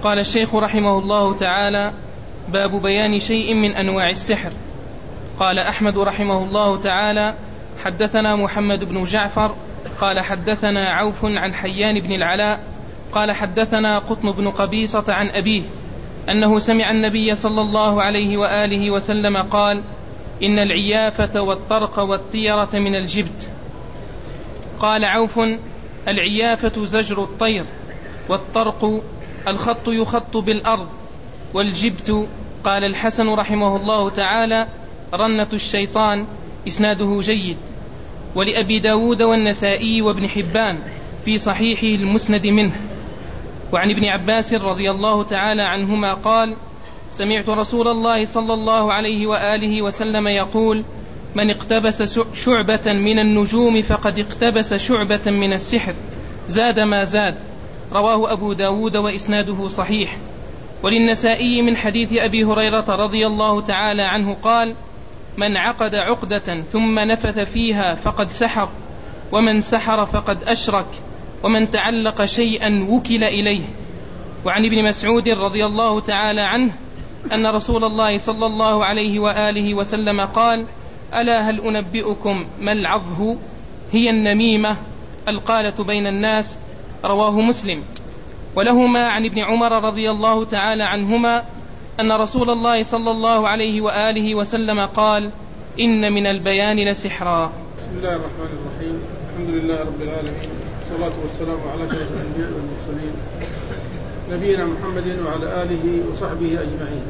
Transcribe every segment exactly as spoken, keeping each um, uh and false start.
قال الشيخ رحمه الله تعالى: باب بيان شيء من أنواع السحر. قال أحمد رحمه الله تعالى: حدثنا محمد بن جعفر قال حدثنا عوف عن حيان بن العلاء قال حدثنا قطن بن قبيصة عن أبيه أنه سمع النبي صلى الله عليه وآله وسلم قال: إن العيافة والطرق والطيرة من الجبت. قال عوف: العيافة زجر الطير، والطرق الخط يخط بالأرض، والجبت قال الحسن رحمه الله تعالى: رنة الشيطان. إسناده جيد. ولأبي داود والنسائي وابن حبان في صحيحه المسند منه. وعن ابن عباس رضي الله تعالى عنهما قال: سمعت رسول الله صلى الله عليه وآله وسلم يقول: من اقتبس شعبة من النجوم فقد اقتبس شعبة من السحر، زاد ما زاد. رواه أبو داود وإسناده صحيح. وللنسائي من حديث أبي هريرة رضي الله تعالى عنه قال: من عقد عقدة ثم نفث فيها فقد سحر، ومن سحر فقد أشرك، ومن تعلق شيئا وكل إليه. وعن ابن مسعود رضي الله تعالى عنه أن رسول الله صلى الله عليه وآله وسلم قال: ألا هل أنبئكم ما العضه؟ هي النميمة القالة بين الناس. رواه مسلم. ولهما عن ابن عمر رضي الله تعالى عنهما أن رسول الله صلى الله عليه وآله وسلم قال: إن من البيان لسحرا. بسم الله الرحمن الرحيم. الحمد لله رب العالمين، والصلاة والسلام على أشرف الأنبياء والمرسلين نبينا محمد وعلى آله وصحبه أجمعين.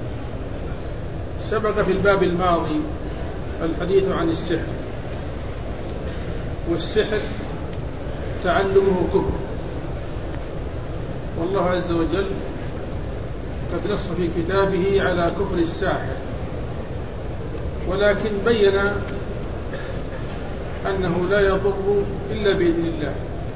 سبق في الباب الماضي الحديث عن السحر، والسحر تعلمه كفر، والله عز وجل قد نص في كتابه على كفر الساحر، ولكن بين أنه لا يضر إلا بإذن الله.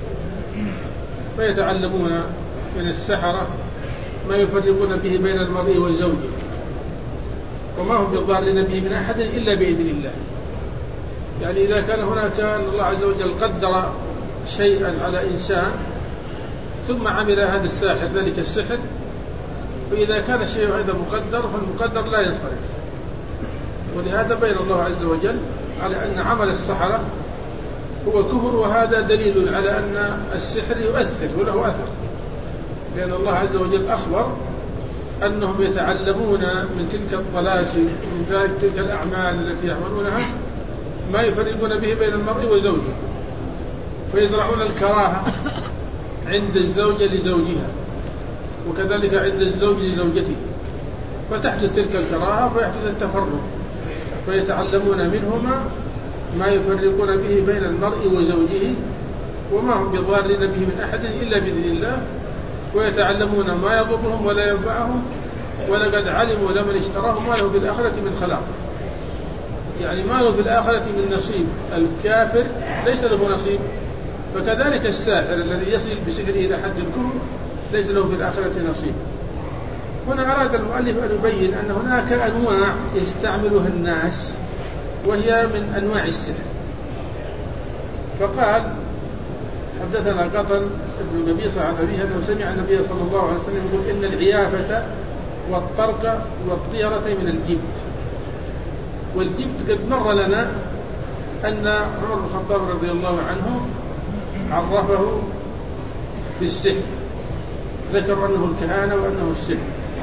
فيتعلمون من السحرة ما يفرقون به بين المرء وزوجه، وما هم بضارين به من أحد إلا بإذن الله. يعني إذا كان هناك أن الله عز وجل قدر شيئا على إنسان ثم عمل هذا الساحر ذلك السحر، فإذا كان الشيء هذا مقدر فالمقدر لا ينصرف. ولهذا بين الله عز وجل على أن عمل السحرة هو كفر، وهذا دليل على أن السحر يؤثر وله أثر، لأن الله عز وجل أخبر أنهم يتعلمون من تلك الطلاسم من ذلك تلك الأعمال التي يعملونها ما يفرقون به بين المرء وزوجه، فيزرعون الكراهة عند الزوجة لزوجها، وكذلك عند الزوج لزوجته، فتحدث تلك الكراهة فيحدث التفرق، فيتعلمون منهما ما يفرقون به بين المرء وزوجه، وما هم بضارين به من أحد إلا بإذن الله، ويتعلمون ما يضرهم ولا ينفعهم، ولقد علموا لمن اشتراه ما له في الآخرة من خلاق. يعني ما له في الآخرة من نصيب، الكافر ليس له نصيب، فكذلك الساحر الذي يصل بسحره إلى حد الكفر ليس له في الآخرة نصيب. هنا أراد المؤلف أن يبين أن هناك أنواع يستعملها الناس وهي من أنواع السحر، فقال: حدثنا قطن ابن قبيصة عن أبيه أنه سمع النبي صلى الله عليه وسلم يقول: إن العيافة والطرق والطيرة من الجبت. والجبت قد مر لنا أن عمر بن الخطاب رضي الله عنه عرفه بالسحر، ذكر أنه الكهانة وأنه السحر.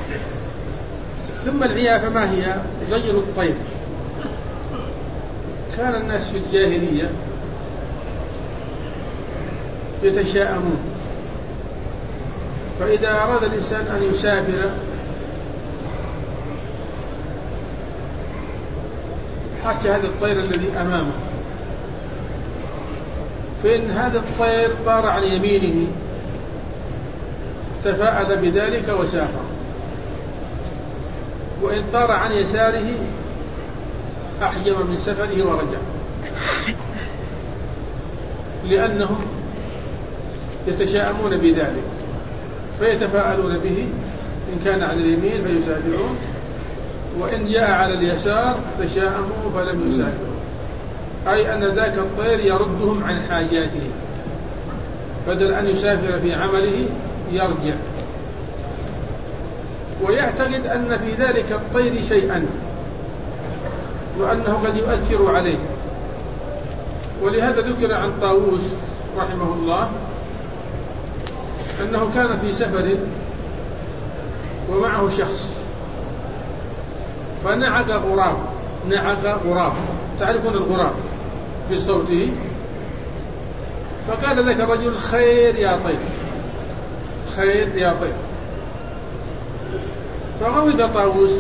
ثم العيافة ما هي؟ زجر الطير. كان الناس في الجاهلية يتشاءمون، فإذا أراد الإنسان أن يسافر حتى هذا الطير الذي أمامه، فإن هذا الطير طار عن يمينه تفاءل بذلك وسافر، وإن طار عن يساره أحجم من سفره ورجع، لأنهم يتشاءمون بذلك فيتفاءلون به. إن كان على اليمين فيسافرون، وإن جاء على اليسار تشاءموا فلم يسافروا، أي أن ذاك الطير يردهم عن حاجاته، بدل أن يسافر في عمله يرجع. ويعتقد أن في ذلك الطير شيئا وأنه قد يؤثر عليه. ولهذا ذكر عن طاووس رحمه الله أنه كان في سفر ومعه شخص فنعق غراب، نعق غراب، تعرفون الغراب في صوته، فقال لك الرجل خير يا طير، خير يا طير. فغضب طاووس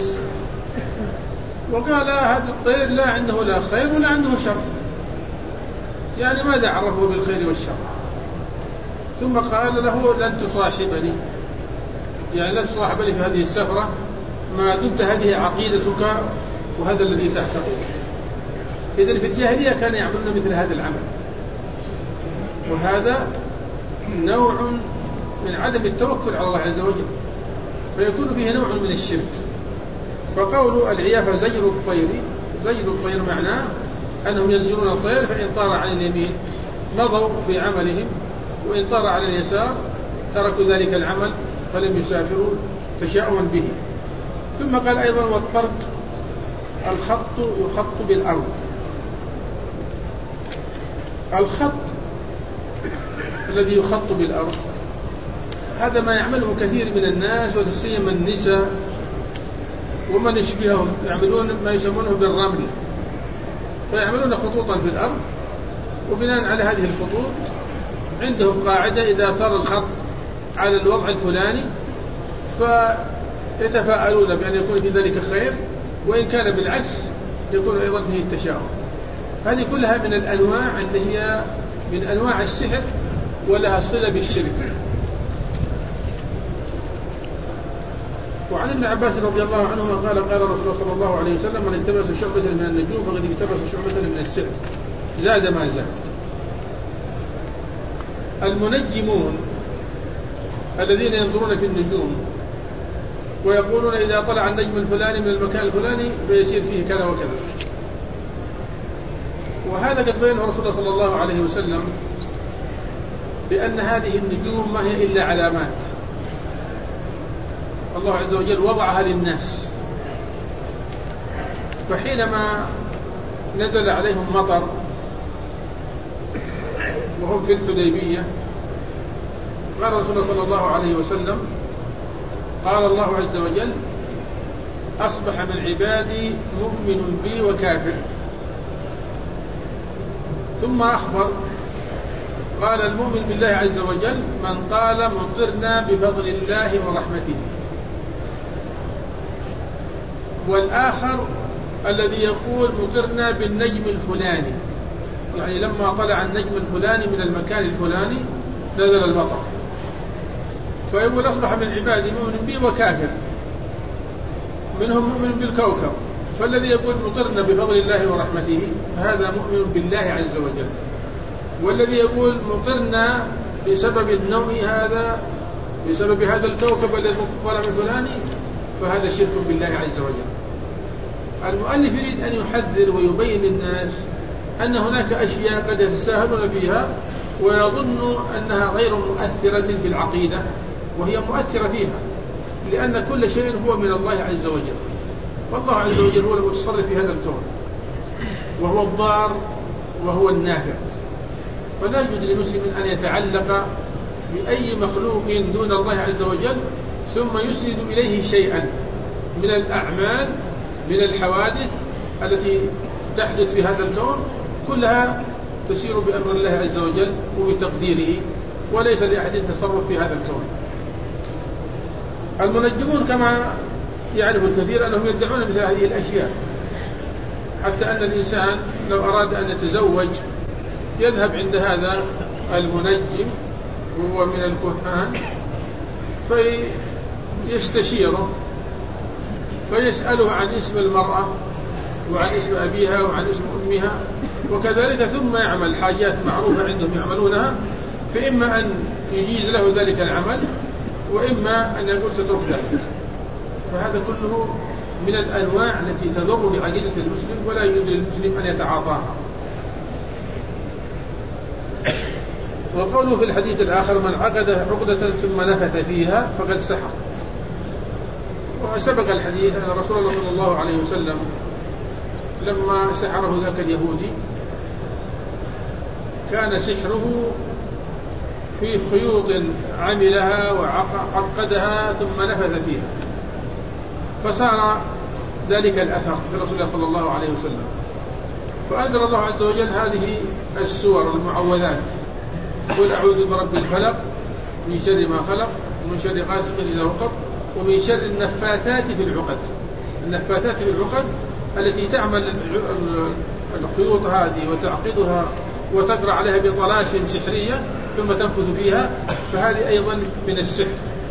وقال هذا الطير لا عنده لا خير ولا عنده شر، يعني ماذا عرفه بالخير والشر؟ ثم قال له لن تصاحبني، يعني لن تصاحبني في هذه السفرة ما دمت هذه عقيدتك وهذا الذي تعتقد. إذن في الجاهلية كانوا يعملون مثل هذا العمل، وهذا نوع من عدم التوكل على الله عز وجل، فيكون فيه نوع من الشرك. فقول العيافة زجر الطير، زجر الطير معناه أنهم يزجرون الطير فإن طار عن اليمين مضوا بعملهم وإن طار على اليسار تركوا ذلك العمل فلم يسافروا تشاؤما به. ثم قال أيضا والطرق الخط يخط بالأرض. الخط الذي يخط بالأرض هذا ما يعمله كثير من الناس وسيما النساء ومن يشبههم، يعملون ما يسمونه بالرمل، فيعملون خطوطا في الأرض وبناء على هذه الخطوط عندهم قاعدة إذا صار الخط على الوضع الفلاني فيتفاءلون بأن يكون في ذلك خير، وإن كان بالعكس يكون أيضا فيه التشاؤم. هذه كلها من الأنواع اللي هي من أنواع السحر ولها صلة بالشرك. وعن ابن عباس رضي الله عنهما قال قال رسول الله صلى الله عليه وسلم من التبس شعبة من النجوم فقد التبس شعبة من السحر زاد ما زاد. المنجمون الذين ينظرون في النجوم ويقولون إذا طلع النجم الفلاني من المكان الفلاني فيصير فيه كذا وكذا، وهذا قد بينه رسول الله صلى الله عليه وسلم بأن هذه النجوم ما هي إلا علامات الله عز وجل وضعها للناس. فحينما نزل عليهم مطر وهم في الحديبية قال رسول الله صلى الله عليه وسلم قال الله عز وجل أصبح من عبادي مؤمن بي وكافر. ثم أخبر قال المؤمن بالله عز وجل من قال مطرنا بفضل الله ورحمته، والآخر الذي يقول مطرنا بالنجم الفلاني، يعني لما طلع النجم الفلاني من المكان الفلاني نزل المطر. فيقول أصبح من عبادي مؤمن بي وكافر، منهم مؤمن بالكوكب، فالذي يقول مطرنا بفضل الله ورحمته فهذا مؤمن بالله عز وجل، والذي يقول مطرنا بسبب النوء هذا بسبب هذا الكوكب الذي طلع من فلاني فهذا شرك بالله عز وجل. المؤلف يريد أن يحذر ويبين للناس أن هناك أشياء قد يتساهلون فيها ويظن أنها غير مؤثرة في العقيدة، وهي مؤثرة فيها، لأن كل شيء هو من الله عز وجل، والله عز وجل هو المتصرف في هذا الكون وهو الضار وهو النافع. فلا يجوز للمسلم أن يتعلق بأي مخلوق دون الله عز وجل ثم يسند إليه شيئا من الأعمال من الحوادث التي تحدث في هذا الكون، كلها تسير بأمر الله عز وجل وبتقديره، وليس لأحد تصرف في هذا الكون. المنجمون كما يعرف الكثير أنهم يدعون مثل هذه الأشياء، حتى أن الإنسان لو أراد أن يتزوج يذهب عند هذا المنجم وهو من الكهان فيستشيره فيسأله عن اسم المرأة وعن اسم أبيها وعن اسم أمها وكذلك، ثم يعمل حاجات معروفة عندهم يعملونها، فإما أن يجيز له ذلك العمل وإما أن يقول تترك ذلك. فهذا كله من الأنواع التي تضر بعقيدة المسلم ولا يجوز للمسلم أن يتعاطاها. وقوله في الحديث الآخر من عقد عقدة ثم نفث فيها فقد سحر. وسبق الحديث أن رسول الله صلى الله عليه وسلم لما سحره ذاك اليهودي كان سحره في خيوط عملها وعقدها ثم نفذ فيها، فصار ذلك الأثر في رسول الله صلى الله عليه وسلم. فأنزل الله عز وجل هذه السور المعوذات: قل أعوذ برب الفلق من شر ما خلق ومن شر غاسق إذا وقب ومن شر النفاثات في العقد. النفاثات في العقد التي تعمل الخيوط هذه وتعقدها وتقرأ عليها بطلاسم سحرية ثم تنفذ فيها، فهذه أيضا من السحر.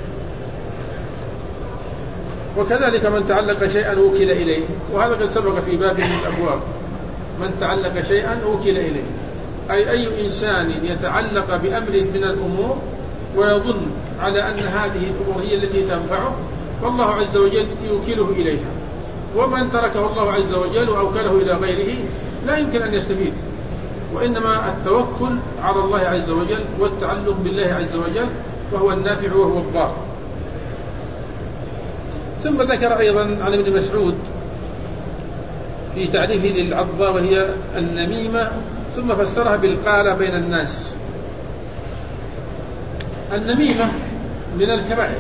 وكذلك من تعلق شيئا وكل إليه، وهذا قد سبق في باب من الأبواب: من تعلق شيئا وكل إليه، أي أي إنسان يتعلق بأمر من الأمور ويظن على أن هذه الأمور هي التي تنفعه فالله عز وجل يوكله إليها، ومن تركه الله عز وجل وأوكله إلى غيره لا يمكن أن يستفيد. وإنما التوكل على الله عز وجل والتعلق بالله عز وجل، وهو النافع وهو الضار. ثم ذكر أيضا عن ابن مسعود في تعريفه للعضة وهي النميمة، ثم فسرها بالقالة بين الناس. النميمة من الكبائر،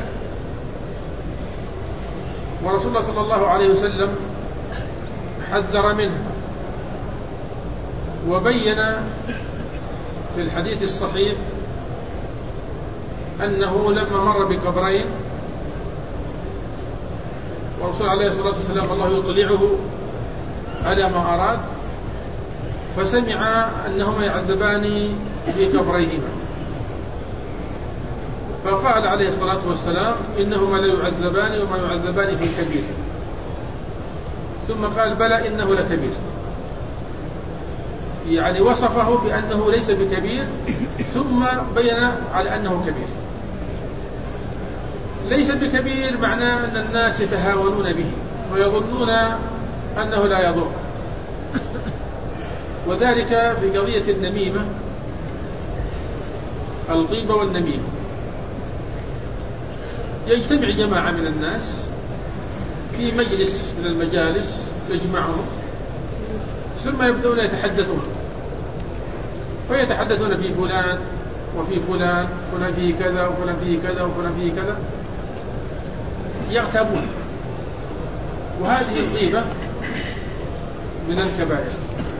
ورسول الله صلى الله عليه وسلم حذر منها وبين في الحديث الصحيح أنه لما مر بقبرين ورسول عليه الصلاة والسلام الله يطلعه على ما أراد، فسمع أنهما يعذبان في قبريهما، فقال عليه الصلاة والسلام: إنهما لا يعذبان وما يعذبان في كبير. ثم قال: بلى إنه لكبير، يعني وصفه بأنه ليس بكبير ثم بين على أنه كبير. ليس بكبير معناه أن الناس يتهاونون به ويظنون أنه لا يضر، وذلك في قضية النميمة، الغيبة والنميمة. يجتمع جماعة من الناس في مجلس من المجالس يجمعهم، ثم يبدأون يتحدثون، فيتحدثون في فلان وفي فلان، فلان فيه كذا وفلان فيه كذا وفلان فيه كذا، يغتابون. وهذه الغيبة من الكبائر.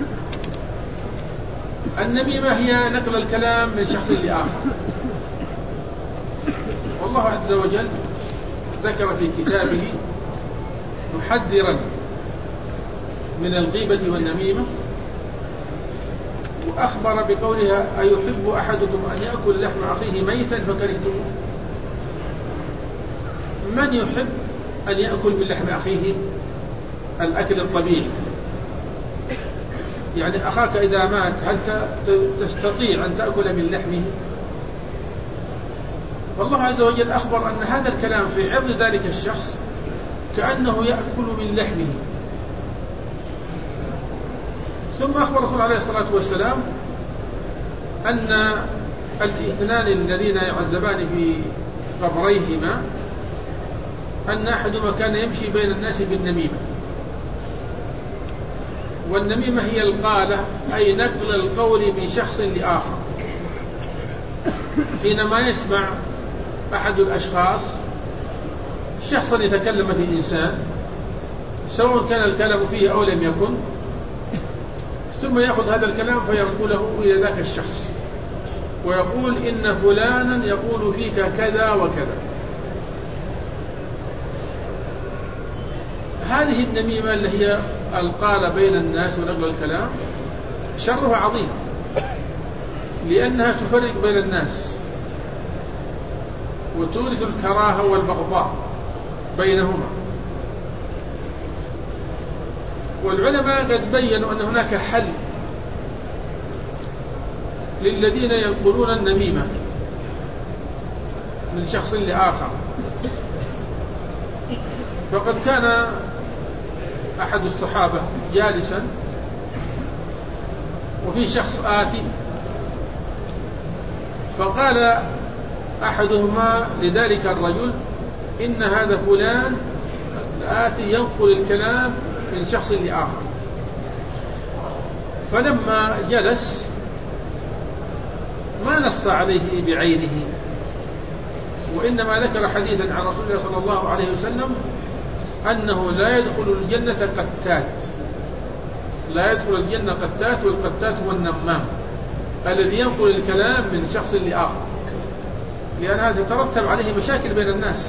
النميمة هي نقل الكلام من شخص لآخر، والله عز وجل ذكر في كتابه محذرا من الغيبة والنميمة، وأخبر بقولها: أيحب أحدكم أن يأكل لحم أخيه ميتا فكرهتموه؟ من يحب أن يأكل من لحم أخيه الأكل الطبيعي؟ يعني أخاك إذا مات هل تستطيع أن تأكل من لحمه؟ والله عز وجل أخبر أن هذا الكلام في عرض ذلك الشخص كأنه يأكل من لحمه. ثم أخبر الرسول عليه الصلاة والسلام أن الاثنان الذين يعذبان في قبريهما أن أحدهما كان يمشي بين الناس بالنميمة. والنميمة هي القالة، أي نقل القول من شخص لآخر. حينما يسمع أحد الأشخاص شخصا يتكلم في إنسان، سواء كان الكلام فيه أو لم يكن، ثم يأخذ هذا الكلام فينقله إلى ذاك الشخص ويقول: إن فلانا يقول فيك كذا وكذا. هذه النميمة اللي هي القالة بين الناس ونقل الكلام شرها عظيم، لأنها تفرق بين الناس وتورث الكراهة والبغضاء بينهما. والعلماء قد بيّنوا أن هناك حل للذين ينقلون النميمة من شخص لآخر. فقد كان أحد الصحابة جالسا وفي شخص آتي، فقال أحدهما لذلك الرجل: إن هذا فلان الآتي ينقل الكلام من شخص لآخر. فلما جلس ما نص عليه بعينه، وإنما ذكر حديثا عن رسول الله صلى الله عليه وسلم أنه لا يدخل الجنة قتات، لا يدخل الجنة قتات، والقتات هو النمام الذي ينقل الكلام من شخص لآخر، لأن هذا تترتب عليه مشاكل بين الناس،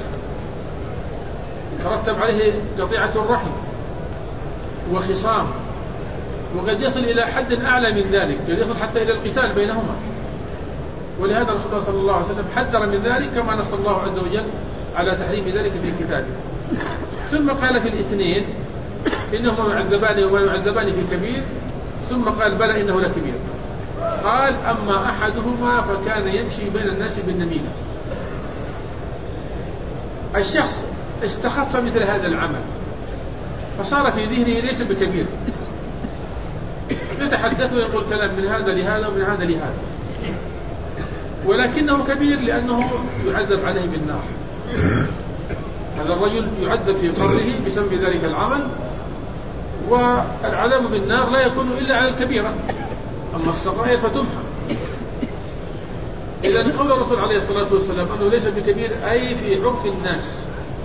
تترتب عليه قطيعة الرحم وخصام، وقد يصل إلى حد أعلى من ذلك، قد يصل حتى إلى القتال بينهما. ولهذا رسول الله صلى الله عليه وسلم حذر من ذلك، كما نص الله عز وجل على تحريم ذلك في كتابه. ثم قال في الاثنين إنهما يعذبان وما يعذبان في كبير، ثم قال بلى إنه لكبير. قال أما أحدهما فكان يمشي بين الناس بالنميمة. الشخص استخف مثل هذا العمل فصار في ذهنه ليس بكبير، يتحدث ويقول كلام من هذا لهذا ومن هذا لهذا، ولكنه كبير لأنه يعذب عليه بالنار. هذا الرجل يعذب في قبره بسبب ذلك العمل، والعذاب بالنار لا يكون إلا على الكبيرة، أما الصغائر فتمحى. إذا قول الرسول عليه الصلاة والسلام أنه ليس بكبير أي في عرف الناس،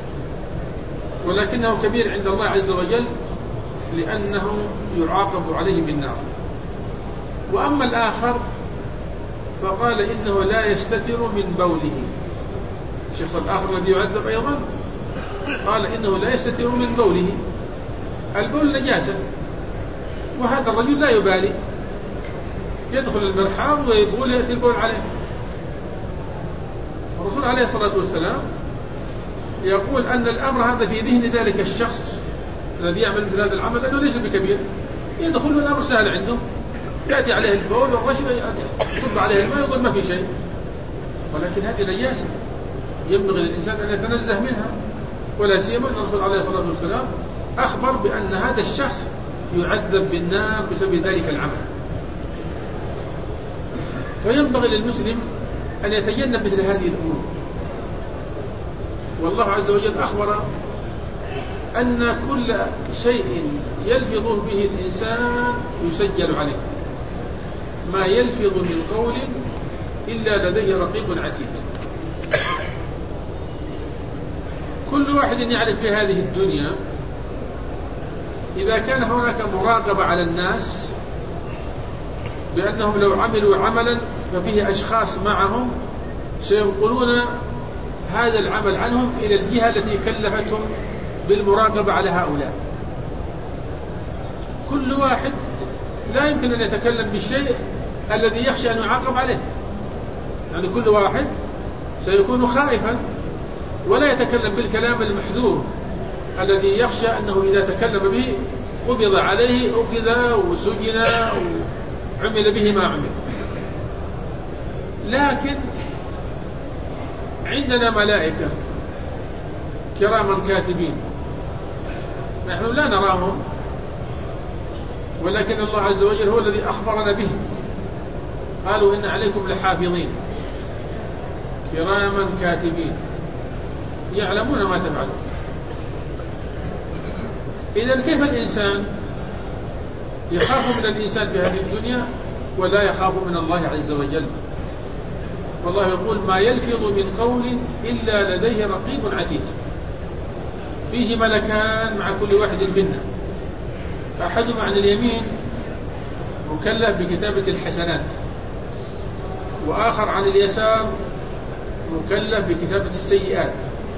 ولكنه كبير عند الله عز وجل لأنه يعاقب عليه بالنار. وأما الآخر فقال إنه لا يستتر من بوله. الشخص الآخر الذي يعذب أيضا قال إنه لا يستتر من بوله. البول نجاسة، وهذا الرجل لا يبالي، يدخل المرحاض ويبول يأتي البول عليه. الرسول عليه الصلاة والسلام يقول أن الأمر هذا في ذهن ذلك الشخص الذي يعمل مثل هذا العمل أنه ليس بكبير، يدخل والأمر سهل عنده، يأتي عليه البول والرشوة يصب عليه الماء يقول ما في شيء. ولكن هذه نجاسة ينبغي للإنسان أن يتنزه منها، ولا سيما أن الرسول عليه الصلاة والسلام أخبر بأن هذا الشخص يعذب بالنار بسبب ذلك العمل. فينبغي للمسلم أن يتجنب مثل هذه الأمور. والله عز وجل أخبر أن كل شيء يلفظ به الإنسان يسجل عليه، ما يلفظ من قول إلا لديه رقيب عتيد. كل واحد يعرف في هذه الدنيا إذا كان هناك مراقبة على الناس بأنهم لو عملوا عملا ففيه أشخاص معهم سينقلون هذا العمل عنهم إلى الجهة التي كلفتهم بالمراقبة على هؤلاء. كل واحد لا يمكن أن يتكلم بالشيء الذي يخشى أن يعاقب عليه، يعني كل واحد سيكون خائفا ولا يتكلم بالكلام المحذور الذي يخشى أنه إذا تكلم به قبض عليه أخذ وسجن وعمل به ما عمل. لكن عندنا ملائكة كراما كاتبين نحن لا نراهم، ولكن الله عز وجل هو الذي أخبرنا به. قالوا إن عليكم لحافظين كراما كاتبين يعلمون ما تفعلون. إذن كيف الإنسان يخاف من الإنسان في هذه الدنيا ولا يخاف من الله عز وجل؟ والله يقول ما يلفظ من قول إلا لديه رقيب عتيد، فيه ملكان مع كل واحد منا، أحدهم عن اليمين مكلف بكتابة الحسنات، وآخر عن اليسار مكلف بكتابة السيئات.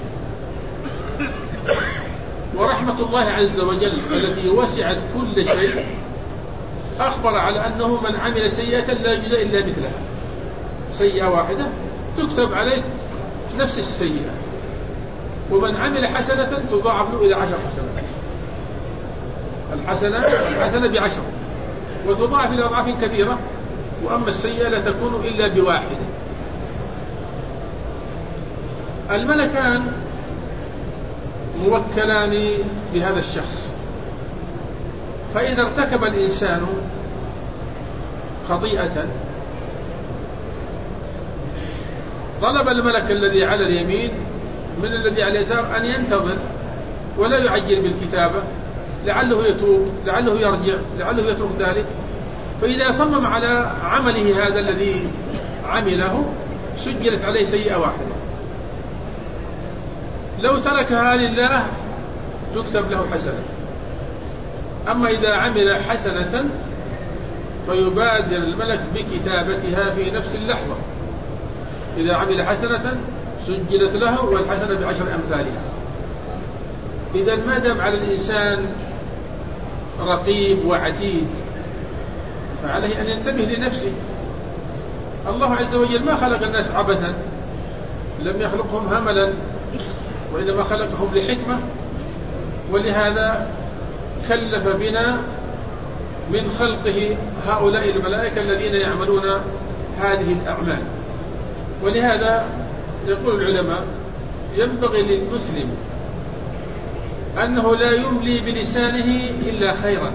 ورحمة الله عز وجل التي وسعت كل شيء أخبر على أنه من عمل سيئة لا يجزى إلا مثلها، سيئة واحدة تكتب عليك نفس السيئة، ومن عمل حسنة تضاعف له إلى عشر حسنات. الحسنة الحسنة بعشر وتضاعف إلى أضعاف كثيرة، وأما السيئة لا تكون إلا بواحدة. الملكان موكلان بهذا الشخص، فإذا ارتكب الإنسان خطيئة طلب الملك الذي على اليمين من الذي على اليسار أن ينتظر ولا يعجل بالكتابة، لعله يتوب، لعله يرجع، لعله يترك ذلك. فإذا صمم على عمله هذا الذي عمله سجلت عليه سيئة واحدة. لو تركها لله تكتب له حسنة. أما إذا عمل حسنة فيبادر الملك بكتابتها في نفس اللحظة. إذا عمل حسنة سجلت له، والحسنة بعشر أمثالها. إذا ما دام على الإنسان رقيب وعتيد فعليه أن ينتبه لنفسه. الله عز وجل ما خلق الناس عبثا، لم يخلقهم هملا، وإنما خلقهم لحكمة. ولهذا كلف بنا من خلقه هؤلاء الملائكة الذين يعملون هذه الأعمال. ولهذا يقول العلماء ينبغي للمسلم أنه لا يملي بلسانه إلا خيرا.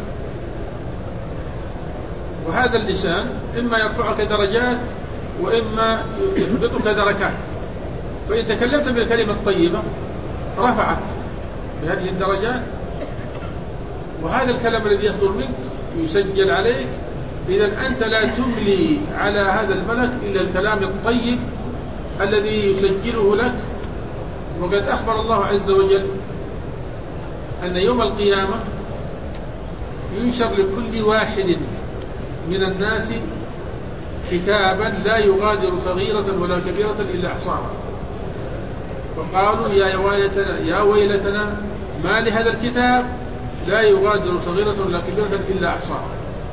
وهذا اللسان إما يرفعك درجات وإما يهبطك دركات. فإن تكلمت بالكلمة الطيبة رفعك بهذه الدرجات، وهذا الكلام الذي يصدر منك يسجل عليك. إذن أنت لا تملي على هذا الملك إلا الكلام الطيب الذي يسجله لك. وقد أخبر الله عز وجل أن يوم القيامة ينشر لكل واحد من الناس كتابا لا يغادر صغيرة ولا كبيرة إلا أحصاها. وقالوا يا ويلتنا يا ويلتنا ما لهذا الكتاب لا يغادر صغيرة ولا كبيرة إلا أحصاها.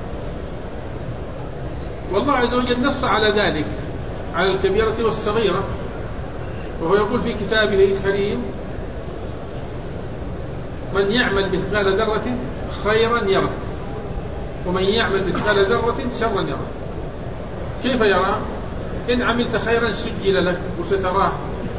والله عز وجل نص على ذلك، على الكبيرة والصغيرة، وهو يقول في كتابه الكريم من يعمل مثقال ذرة خيرا يره، ومن يعمل مثقال ذرة شرا يره. كيف يرى؟ إن عملت خيرا سجل لك وستراه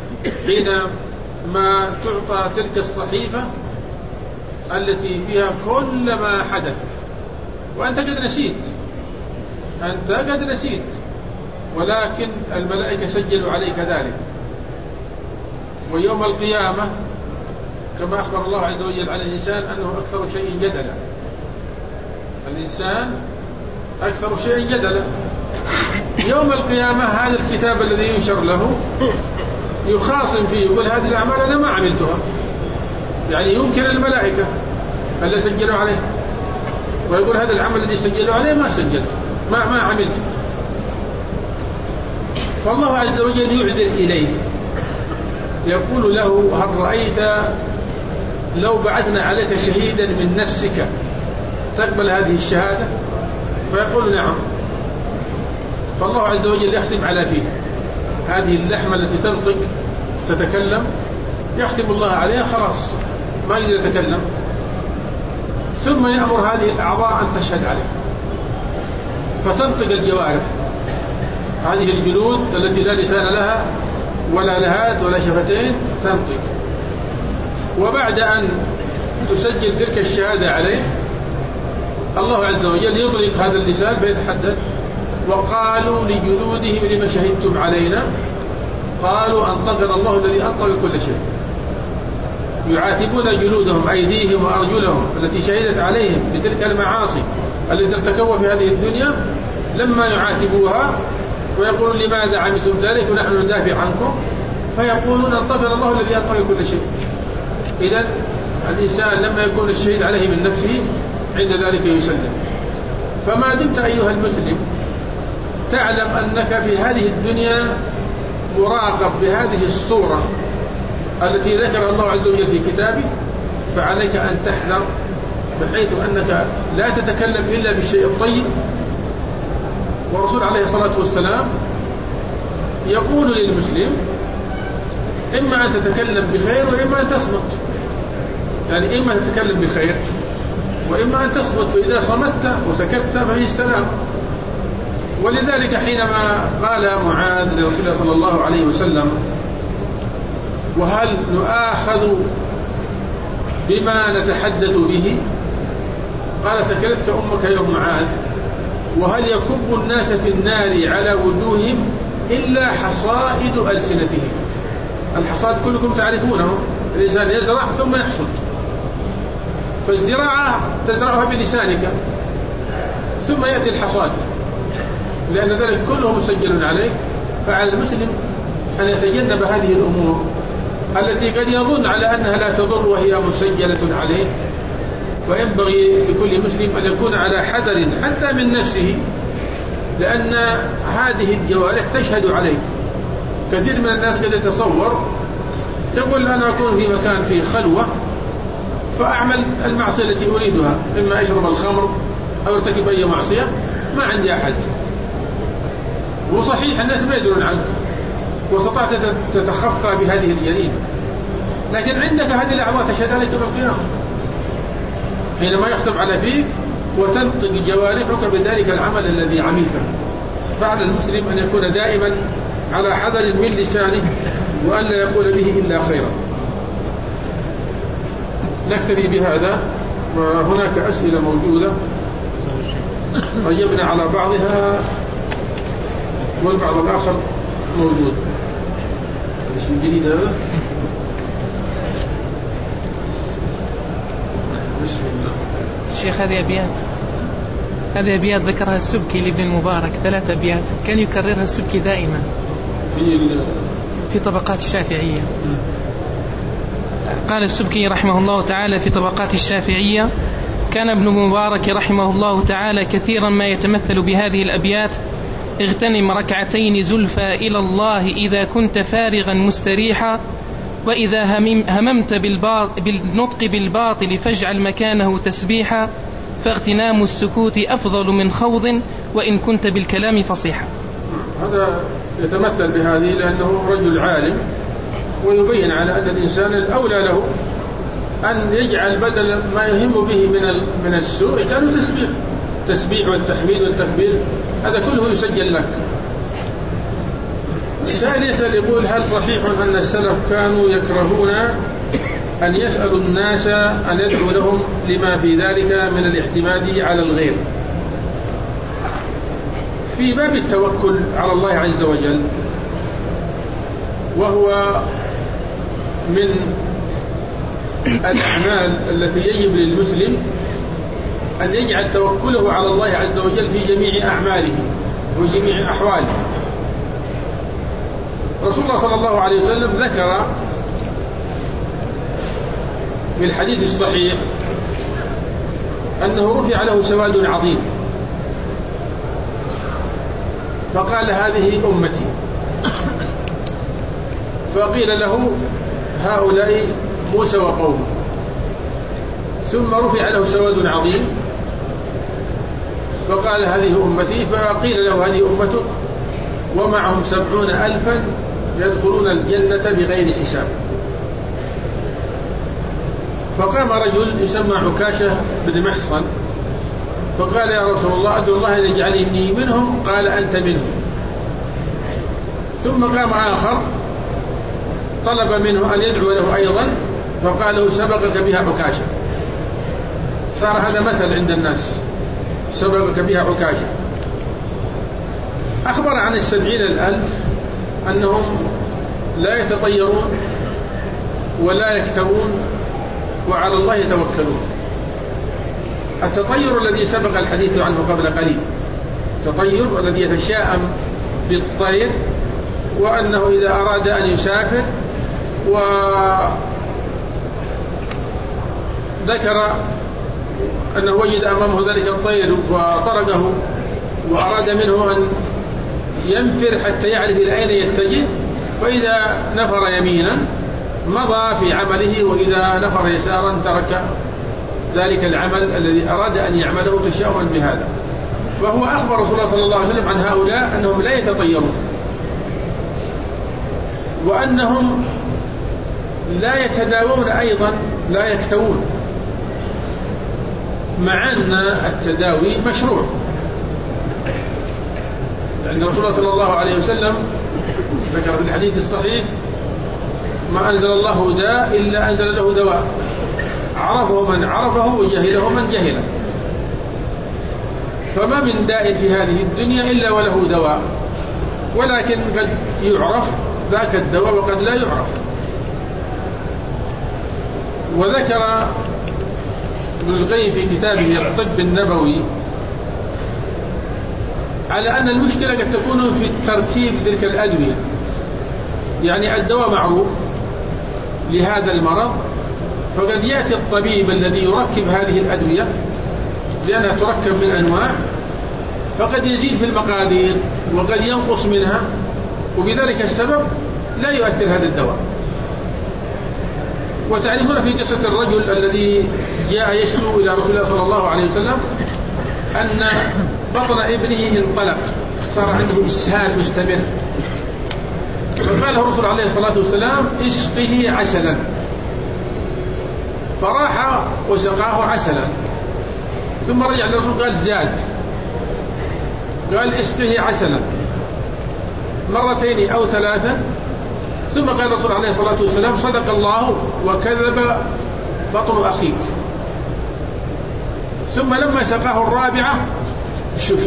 حينما تعطى تلك الصحيفة التي فيها كل ما حدث، وأنت قد نسيت، أنت قد نسيت، ولكن الملائكة سجلوا عليك ذلك. ويوم القيامة كما أخبر الله عز وجل عن الإنسان أنه أكثر شيء جدلا. الإنسان أكثر شيء جدلا. يوم القيامة هذا الكتاب الذي ينشر له يخاصم فيه، يقول هذه الأعمال أنا ما عملتها، يعني يمكن الملائكة اللي سجلوا عليه، ويقول هذا العمل الذي سجلوا عليه ما سجلت، ما ما عملت. فالله عز وجل يعذر إليه، يقول له هل رأيت لو بعثنا عليك شهيدا من نفسك تقبل هذه الشهادة؟ فيقول نعم. فالله عز وجل يختم على فيه هذه اللحمة التي تنطق تتكلم، يختم الله عليها خلاص ما يقدر يتكلم، ثم يأمر هذه الأعضاء أن تشهد عليه فتنطق الجوارح، هذه الجلود التي لا لسان لها ولا لهات ولا شفتين تنطق. وبعد أن تسجل تلك الشهادة عليه الله عز وجل يطلق هذا اللسان فيتحدث. وقالوا لجلودهم لما شهدتم علينا؟ قالوا أنطقنا الله الذي أنطق كل شيء. يعاتبون جلودهم أيديهم وأرجلهم التي شهدت عليهم بتلك المعاصي التي ارتكبوا في هذه الدنيا، لما يعاتبوها ويقولون لماذا عملتم ذلك ونحن ندافع عنكم، فيقولون أنطقنا الله الذي أنطق كل شيء. إذن الإنسان لما يكون الشهيد عليه من نفسه عند ذلك يسلم. فما دمت أيها المسلم تعلم أنك في هذه الدنيا مراقب بهذه الصورة التي ذكر الله عز وجل في كتابه، فعليك أن تحذر بحيث أنك لا تتكلم إلا بالشيء الطيب. والرسول عليه الصلاة والسلام يقول للمسلم إما أن تتكلم بخير وإما أن تصمت، يعني إما أن تتكلم بخير وإما أن تصمت، فإذا صمت وسكت فهي السلام. ولذلك حينما قال معاذ لرسول الله صلى الله عليه وسلم وهل نؤاخذ بما نتحدث به؟ قال ثكلتك أمك يا معاذ، وهل يكب الناس في النار على وجوههم إلا حصائد ألسنتهم. الحصاد كلكم تعرفونه، الإنسان يزرع ثم يحصد، فالزراعة تزرعها بلسانك ثم يأتي الحصاد، لأن ذلك كله مسجل عليك. فعلى المسلم أن يتجنب هذه الأمور التي قد يظن على أنها لا تضر وهي مسجلة عليه. وينبغي لكل مسلم أن يكون على حذر حتى من نفسه، لأن هذه الجوارح تشهد عليه. كثير من الناس قد يتصور يقول أنا أكون في مكان فيه خلوة فأعمل المعصية التي أريدها، إما أشرب الخمر أو ارتكب أي معصية، ما عندي أحد. وصحيح الناس ما يدرون عنك واستطعت تتخفى بهذه الجريمة، لكن عندك هذه الأعضاء تشهد عليك يوم القيامة حينما يختم على فيك وتنطق جوارحك بذلك العمل الذي عملته. فعلى المسلم أن يكون دائما على حذر من لسانه وأن لا يقول به إلا خيرا. نكتفي بهذا، وهناك أسئلة موجودة رجبنا على بعضها والبعض الآخر موجود. ايش الجديد هذا؟ بسم الله. شيخ هذه أبيات هذه أبيات ذكرها السبكي لابن المبارك، ثلاث أبيات كان يكررها السبكي دائما في في طبقات الشافعية. قال السبكي رحمه الله تعالى في طبقات الشافعية: كان ابن مبارك رحمه الله تعالى كثيرا ما يتمثل بهذه الأبيات: اغتنم ركعتين زلفى إلى الله إذا كنت فارغا مستريحا، وإذا هممت بالنطق بالباطل فاجعل مكانه تسبيحا، فاغتنام السكوت أفضل من خوض وإن كنت بالكلام فصيحا. هذا يتمثل بهذه لأنه رجل عالم، ويبين على أن الإنسان الأولى له أن يجعل بدل ما يهم به من من السوء كانوا تسبيح تسبيح والتحميد والتكبير، هذا كله يسجل لك. السائل يسأل يقول: هل صحيح أن السلف كانوا يكرهون أن يسألوا الناس أن يدعوا لهم لما في ذلك من الاعتماد على الغير؟ في باب التوكل على الله عز وجل، وهو من الأعمال التي يجب للمسلم أن يجعل توكله على الله عز وجل في جميع أعماله وجميع أحواله. رسول الله صلى الله عليه وسلم ذكر في الحديث الصحيح أنه رفع له سواد عظيم، فقال: هذه أمتي. فقيل له: هؤلاء موسى وقومه. ثم رفع له سواد عظيم فقال: هذه أمتي. فقيل له: هذه أمته ومعهم سبعون ألفا يدخلون الجنة بغير حساب. فقام رجل يسمى عكاشة بن محصن فقال: يا رسول الله، أدعو الله أن يجعلني منهم. قال: أنت منهم. ثم قام آخر طلب منه أن يدعو له أيضا فقال له: سبقك بها عكاشة. صار هذا مثل عند الناس، سبقك بها عكاشة. أخبر عن السبعين الألف أنهم لا يتطيرون ولا يكتوون وعلى الله يتوكلون. التطير الذي سبق الحديث عنه قبل قليل، التطير الذي يتشاءم بالطير، وأنه إذا أراد أن يسافر وذكر أنه وجد أمامه ذلك الطير وطرده وأراد منه أن ينفر حتى يعرف إلى أين يتجه، فإذا نفر يمينا مضى في عمله، وإذا نفر يسارا ترك ذلك العمل الذي أراد أن يعمله تشاؤما بهذا. وهو أخبر رسول الله صلى الله عليه وسلم عن هؤلاء أنهم لا يتطيرون، وأنهم لا يتداوون أيضا، لا يكتوون، مع أن التداوي مشروع. لأن رسول الله صلى الله عليه وسلم ذكر في الحديث الصحيح: ما أنزل الله داء إلا أنزل له دواء، عرفه من عرفه وجهله من جهله. فما من داء في هذه الدنيا إلا وله دواء، ولكن قد يعرف ذاك الدواء وقد لا يعرف. وذكر ابن القيم في كتابه الطب النبوي على أن المشكلة قد تكون في تركيب تلك الأدوية. يعني الدواء معروف لهذا المرض، فقد يأتي الطبيب الذي يركب هذه الأدوية لأنها تركب من أنواع، فقد يزيد في المقادير وقد ينقص منها، وبذلك السبب لا يؤثر هذا الدواء. وتعرفون في قصة الرجل الذي جاء يشكو إلى رسول الله صلى الله عليه وسلم أن بطن ابنه انطلق، صار عنده إسهال مستمر، فقال الرسول عليه الصلاة والسلام اسقه عسلا، فراح وسقاه عسلا، ثم رجع للرسول قال زاد، قال اسقه عسلا مرتين أو ثلاثة، ثم قال الرسول عليه الصلاة والسلام صدق الله وكذب بطن أخيك. ثم لما سقاه الرابعة شفي.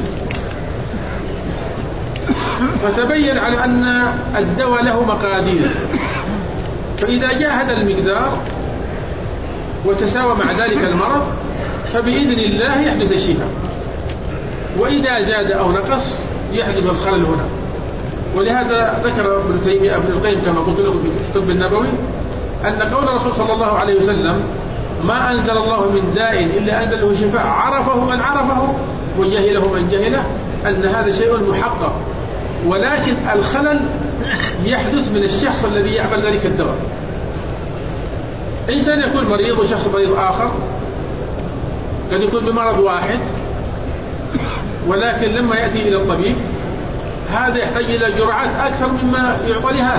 فتبين على أن الدواء له مقادير، فإذا جاء هذا المقدار وتساوى مع ذلك المرض فبإذن الله يحدث الشفاء، وإذا زاد أو نقص يحدث الخلل هنا. ولهذا ذكر ابن تيمية ابن القيم كما قلت لكم في الطب النبوي أن قول الرسول صلى الله عليه وسلم ما أنزل الله من داء إلا أنزله شفاء عرفه من عرفه وجهله من جهله، أن هذا شيء محقق، ولكن الخلل يحدث من الشخص الذي يعمل ذلك الدواء. إنسان يكون مريض وشخص مريض آخر قد يكون بمرض واحد، ولكن لما يأتي إلى الطبيب هذا يحتاج إلى جرعات أكثر مما يعطى لهذا،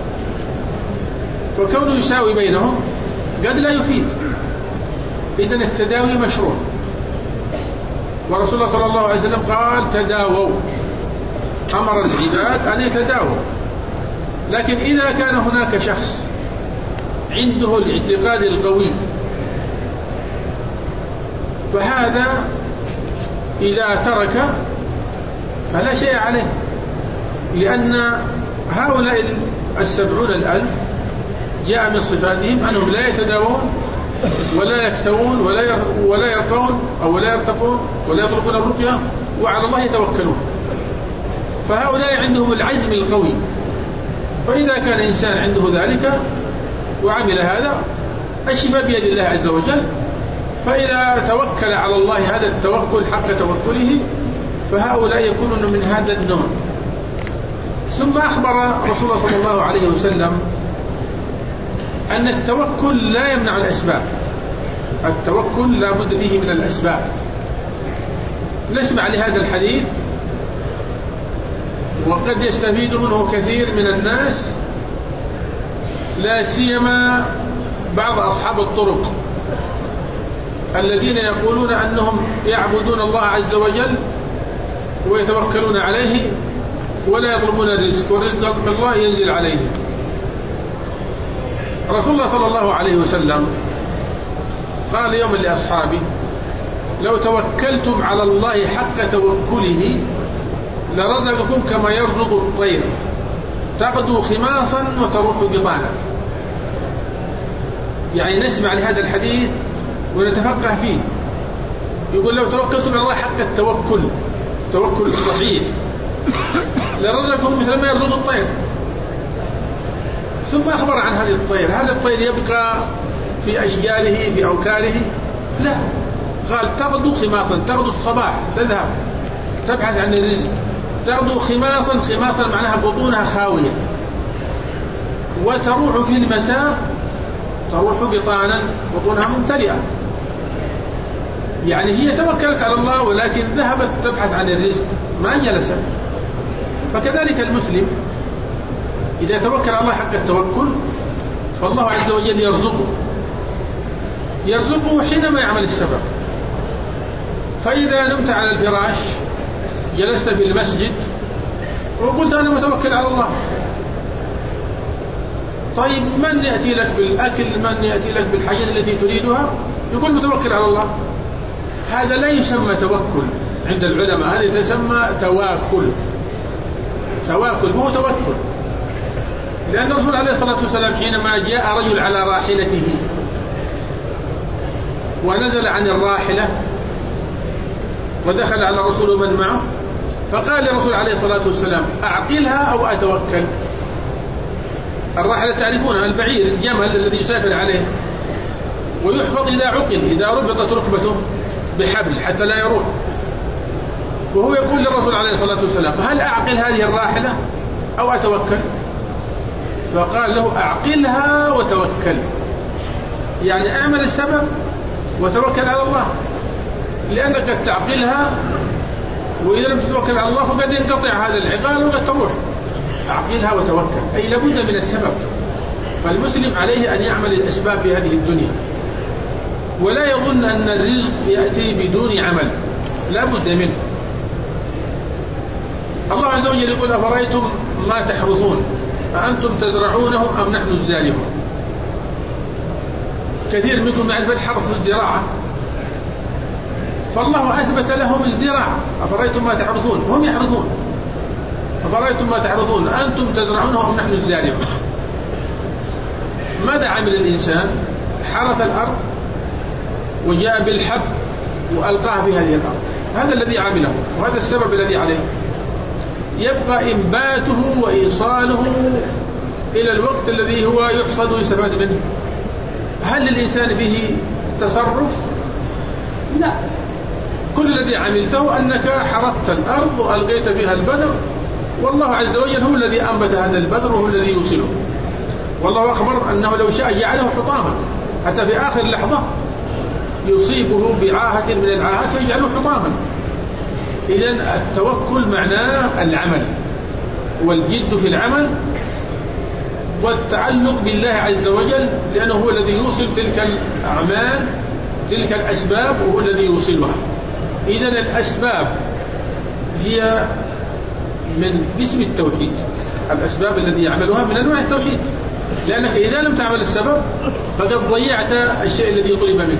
فكونه يساوي بينهم قد لا يفيد. إذن التداوي مشروع، ورسول الله صلى الله عليه وسلم قال تداووا، أمر العباد أن يتداووا. لكن إذا كان هناك شخص عنده الاعتقاد القوي فهذا إذا ترك فلا شيء عليه، لأن هؤلاء السبعون الألف جاء من صفاتهم أنهم لا يتداوون ولا يكتوون ولا ولا يرقون أو ولا يرتقون ولا يطلبون الرقية، وعلى الله يتوكلون. فهؤلاء عندهم العزم القوي، فإذا كان إنسان عنده ذلك وعمل هذا الشفاء بيد الله عز وجل. فإذا توكل على الله هذا التوكل حق توكله فهؤلاء يكونون من هذا النوع. ثم أخبر رسول الله صلى الله عليه وسلم أن التوكل لا يمنع الأسباب، التوكل لا بد فيه من الأسباب. نسمع لهذا الحديث وقد يستفيد منه كثير من الناس، لا سيما بعض أصحاب الطرق الذين يقولون أنهم يعبدون الله عز وجل ويتوكلون عليه ولا يطلبون الرزق، والرزق من الله ينزل عليهم. رسول الله صلى الله عليه وسلم قال يوم لأصحابه لو توكلتم على الله حق توكله لرزقكم كما يرزق الطير تغدو خماصا وتروح بطانا. يعني نسمع لهذا الحديث ونتفقه فيه. يقول لو توكلتم على الله حق التوكل، التوكل الصحيح، لرزقكم مثل ما يرزق الطير. ثم أخبر عن هذه الطير، هذا الطير يبقى في أشجاره في أوكاره؟ لا، قال تغدو خماصا، تغدو الصباح تذهب تبحث عن الرزق، تغدو خماصا، خماصا معناها بطونها خاوية، وتروح في المساء تروح بطانا بطونها ممتلئة. يعني هي توكلت على الله ولكن ذهبت تبحث عن الرزق ما جلست. فكذلك المسلم إذا توكل على الله حق التوكل فالله عز وجل يرزقه يرزقه حينما يعمل السبب. فإذا نمت على الفراش جلست في المسجد وقلت أنا متوكل على الله، طيب من يأتي لك بالأكل، من يأتي لك بالحاجات التي تريدها؟ يقول متوكل على الله. هذا لا يسمى توكل عند العلماء، هذا يسمى تواكل. تواكل مو توكل، لأن الرسول عليه الصلاة والسلام حينما جاء رجل على راحلته ونزل عن الراحلة ودخل على الرسول ومن معه، فقال للرسول عليه الصلاة والسلام: أعقلها أو أتوكل. الراحلة تعرفونها، البعير، الجمل الذي يسافر عليه ويحفظ إذا عقل، إذا ربطت ركبته بحبل حتى لا يروح. وهو يقول للرسول عليه الصلاة والسلام: هل أعقل هذه الراحلة أو أتوكل؟ فقال له: أعقلها وتوكل، يعني اعمل السبب وتوكل على الله، لأنك قد تعقلها وإذا لم تتوكل على الله فقد ينقطع هذا العقال وقد تروح. أعقلها وتوكل، أي لابد من السبب. فالمسلم عليه أن يعمل الأسباب في هذه الدنيا، ولا يظن أن الرزق يأتي بدون عمل، لا بد منه. الله عز وجل يقول: أفرأيتم ما تحرثون أأنتم تزرعونه أم نحن الزارعون. كثير منكم يعرف الحرث الزراعة، فالله أثبت لهم الزراعة. أفرأيتم ما تحرثون، هم يحرثون. أفرأيتم ما تحرثون أأنتم تزرعونه أم نحن الزارعون. ماذا عمل الإنسان؟ حرث الأرض وجاء بالحب وألقاه في هذه الأرض، هذا الذي عمله وهذا السبب الذي عليه. يبقى إنباته وإيصاله إلى الوقت الذي هو يحصد ويستفاد منه. هل للإنسان فيه تصرف؟ لا. كل الذي عملته أنك حرثت الأرض وألقيت فيها البذر، والله عز وجل هو الذي أنبت هذا البذر وهو الذي يوصله. والله أخبر أنه لو شاء جعله حطاما، حتى في آخر لحظة يصيبه بعاهة من العاهات فيجعله حطاما. إذن التوكل معناه العمل والجد في العمل والتعلق بالله عز وجل، لأنه هو الذي يوصل تلك الأعمال، تلك الأسباب، وهو الذي يوصلها. إذن الأسباب هي من اسم التوحيد، الأسباب الذي يعملها من أنواع التوحيد، لأنك إذا لم تعمل السبب فقد ضيعت الشيء الذي طلب منك.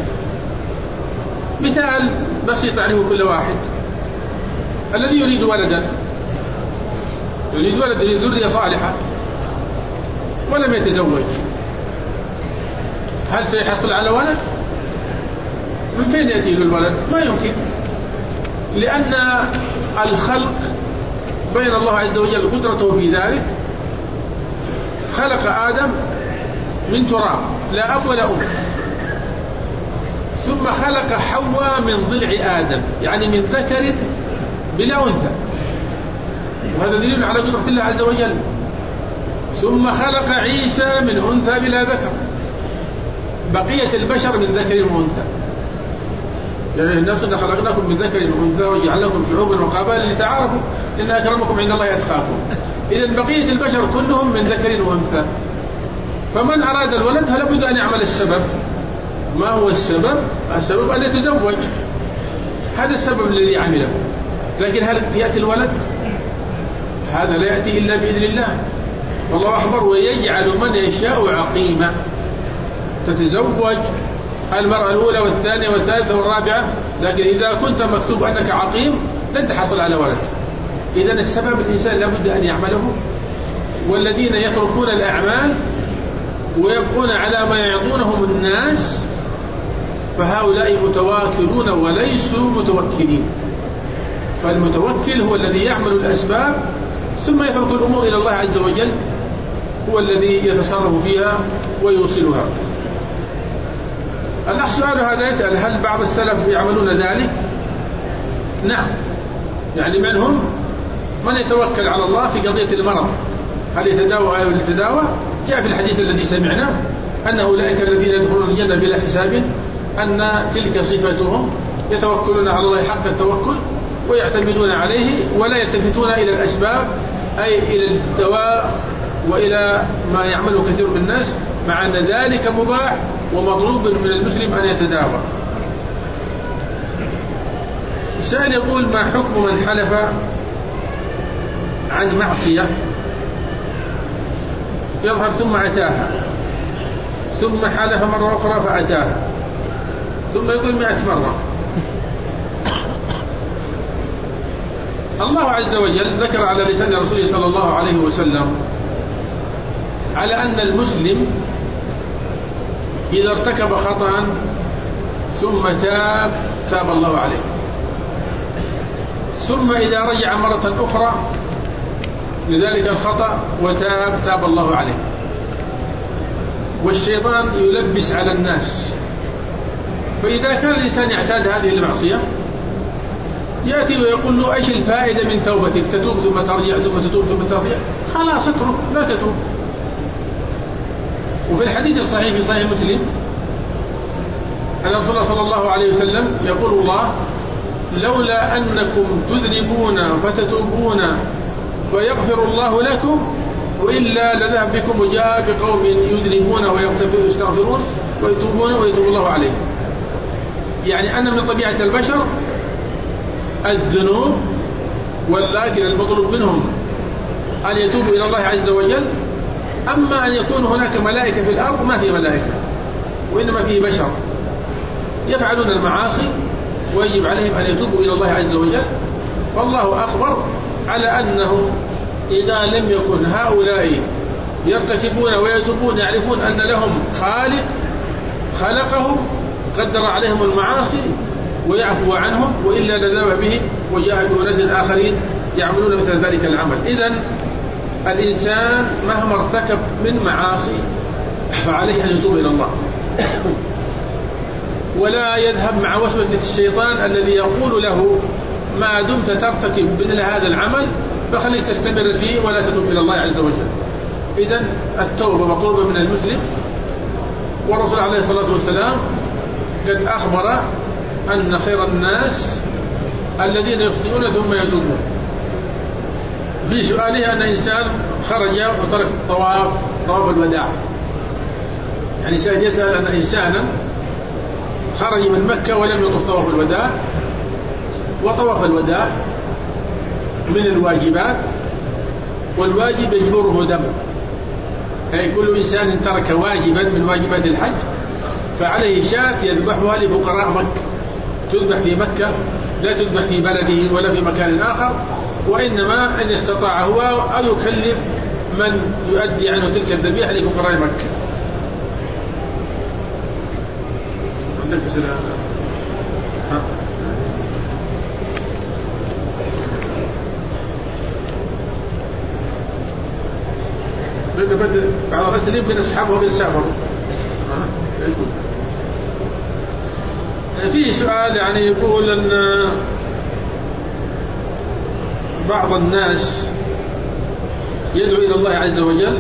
مثال بسيط يعرفه كل واحد: الذي يريد ولدا، يريد ولد، يريد ذرية صالحة ولم يتزوج، هل سيحصل على ولد؟ من فين يأتي له الولد؟ ما يمكن، لأن الخلق بين الله عز وجل قدرته في ذلك. خلق آدم من تراب لا أب ولا أم، ثم خلق حواء من ضلع آدم، يعني من ذكر بلا أنثى، وهذا دليل على قدرة الله عز وجل. ثم خلق عيسى من أنثى بلا ذكر. بقية البشر من ذكر وأنثى، يعني الناس إن خلقناكم من ذكر وأنثى وجعلناكم شعوبا وقبائل لتعارفوا إن أكرمكم عند الله أتقاكم. إذن بقية البشر كلهم من ذكر وأنثى. فمن أراد الولد فلا بد أن يعمل السبب. ما هو السبب؟ السبب أن يتزوج، هذا السبب الذي عمله. لكن هل يأتي الولد؟ هذا لا يأتي إلا بإذن الله. والله أخبر: ويجعل من يشاء عقيما. تتزوج المرأة الأولى والثانية والثالثة والرابعة، لكن إذا كنت مكتوب أنك عقيم لن تحصل على ولد. إذن السبب الإنسان لابد أن يعمله. والذين يتركون الأعمال ويبقون على ما يعطونهم الناس فهؤلاء متواكلون وليسوا متوكلين. فالمتوكل هو الذي يعمل الأسباب ثم يترك الأمور إلى الله عز وجل، هو الذي يتصرف فيها ويوصلها. الأخ سؤال هذا يسأل: هل بعض السلف يعملون ذلك؟ نعم، يعني منهم من يتوكل على الله في قضية المرض، هل يتداوى أو يتداوى؟ جاء في الحديث الذي سمعنا أن أولئك الذين يدخلون الجنة بلا حساب أن تلك صفتهم، يتوكلون على الله حق التوكل ويعتمدون عليه ولا يلتفتون إلى الأسباب، أي إلى الدواء وإلى ما يعمله كثير من الناس، مع أن ذلك مباح ومطلوب من المسلم أن يتداوى. السائل يقول: ما حكم من حلف عن معصية يظهر ثم أتاها، ثم حلف مرة أخرى فأتاها، ثم يقول مئة مرة؟ الله عز وجل ذكر على لسان رسوله صلى الله عليه وسلم على أن المسلم إذا ارتكب خطأ ثم تاب تاب الله عليه، ثم إذا رجع مرة أخرى لذلك الخطأ وتاب تاب الله عليه. والشيطان يلبس على الناس، فإذا كان الإنسان يعتاد هذه المعصية يأتي ويقول له إيش الفائدة من توبتك؟ تتوب ثم ترجع ثم تتوب ثم ترجع، خلاص اترك لا تتوب. وفي الحديث الصحيح في صحيح مسلم أن رسول الله صلى الله عليه وسلم يقول الله لولا أنكم تذنبون فتتوبون ويغفر الله لكم وإلا لذهب بكم وجاء بقوم يذنبون ويستغفرون ويتوبون ويتوب الله عليهم. يعني أن من طبيعة البشر الذنوب، ولكن المطلوب منهم أن يتوبوا إلى الله عز وجل. أما أن يكون هناك ملائكة في الأرض ما في ملائكة، وإنما فيه بشر يفعلون المعاصي ويجب عليهم أن يتوبوا إلى الله عز وجل. والله أخبر على أنه إذا لم يكن هؤلاء يرتكبون ويتوبون يعرفون أن لهم خالق خلقهم قدر عليهم المعاصي ويعفو عنهم، وإلا لذهب به وجاء بأناس آخرين يعملون مثل ذلك العمل. إذن الإنسان مهما ارتكب من معاصي فعليه أن يتوب إلى الله، ولا يذهب مع وسوسة الشيطان الذي يقول له ما دمت ترتكب مثل هذا العمل فخليك تستمر فيه ولا تتوب إلى الله عز وجل. إذن التوبة مطلوبة من المسلم، والرسول عليه الصلاة والسلام قد أخبر أن خير الناس الذين يخطئون ثم يتوبون. في سؤاله أن إنسان خرج وترك الطواف طواف الوداع، يعني سيسأل أن إنسانا خرج من مكة ولم يطف طواف الوداع، وطواف الوداع من الواجبات، والواجب يجبره دم، أي كل إنسان ترك واجبا من واجبات الحج فعليه شاة يذبحها لفقراء مكة، تذبح في مكة لا تذبح في بلده ولا في مكان آخر، وإنما أن يستطاع هو أو يكلف من يؤدي عنه تلك الذبيحة لفقراء مكة. عندك أسئلة؟ ها؟ بعض الأسئلة يمكن أصحابه بيسافروا. في سؤال يعني يقول أن بعض الناس يدعو إلى الله عز وجل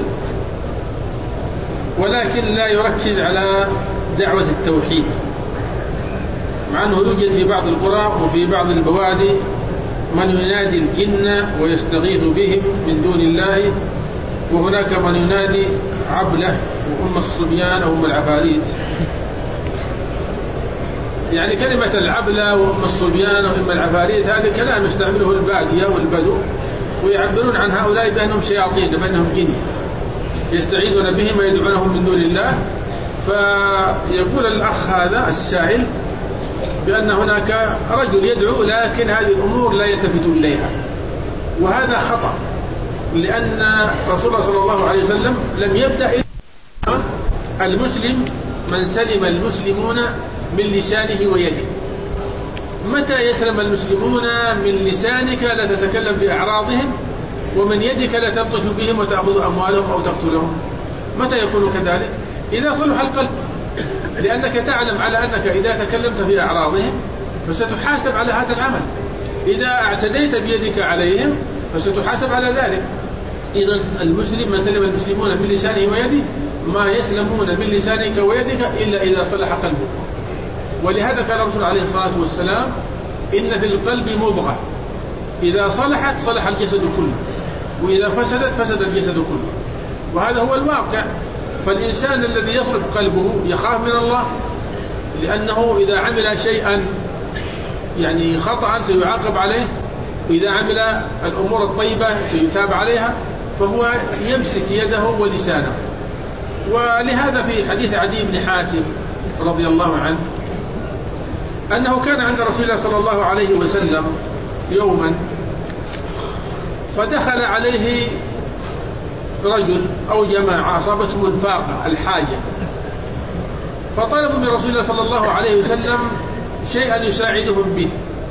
ولكن لا يركز على دعوة التوحيد، مع أنه يوجد في بعض القرى وفي بعض البوادي من ينادي الجن ويستغيث بهم من دون الله، وهناك من ينادي عبلة وأم الصبيان وأم العفاريت. يعني كلمة العبلة وأم الصبيان وأم العفاريت هذا كلام يستعمله البادية والبدو، ويعبرون عن هؤلاء بأنهم شياطين بأنهم جن يستعيذون بهم ويدعونهم من دون الله. فيقول الأخ هذا السائل بأن هناك رجل يدعو لكن هذه الأمور لا يلتفت إليها، وهذا خطأ، لأن رسول الله صلى الله عليه وسلم لم يبدأ المسلم من سلم المسلمون من لسانه ويده. متى يسلم المسلمون من لسانك لا تتكلم في أعراضهم، ومن يدك لا تبطش بهم وتأخذ أموالهم أو تقتلهم؟ متى يكون كذلك؟ إذا صلح القلب، لأنك تعلم على أنك إذا تكلمت في أعراضهم فستحاسب على هذا العمل، إذا اعتديت بيدك عليهم فستحاسب على ذلك. إذن المسلم من سلم المسلمون من لسانه ويده، ما يسلمون من لسانك ويدك إلا إذا صلح قلبك. ولهذا قال الرسول عليه الصلاة والسلام إن في القلب مضغة إذا صلحت صلح الجسد كله، وإذا فسدت فسد الجسد كله، وهذا هو الواقع. فالإنسان الذي يصلح قلبه يخاف من الله، لأنه إذا عمل شيئا يعني خطأ سيعاقب عليه، وإذا عمل الأمور الطيبة سيثاب عليها، فهو يمسك يده ولسانه. ولهذا في حديث عدي بن حاتم رضي الله عنه أنه كان عند رسول الله صلى الله عليه وسلم يوما، فدخل عليه رجل أو جماعة أصابتهم الفاقة الحاجة، فطلبوا من رسول الله صلى الله عليه وسلم شيئا يساعدهم به،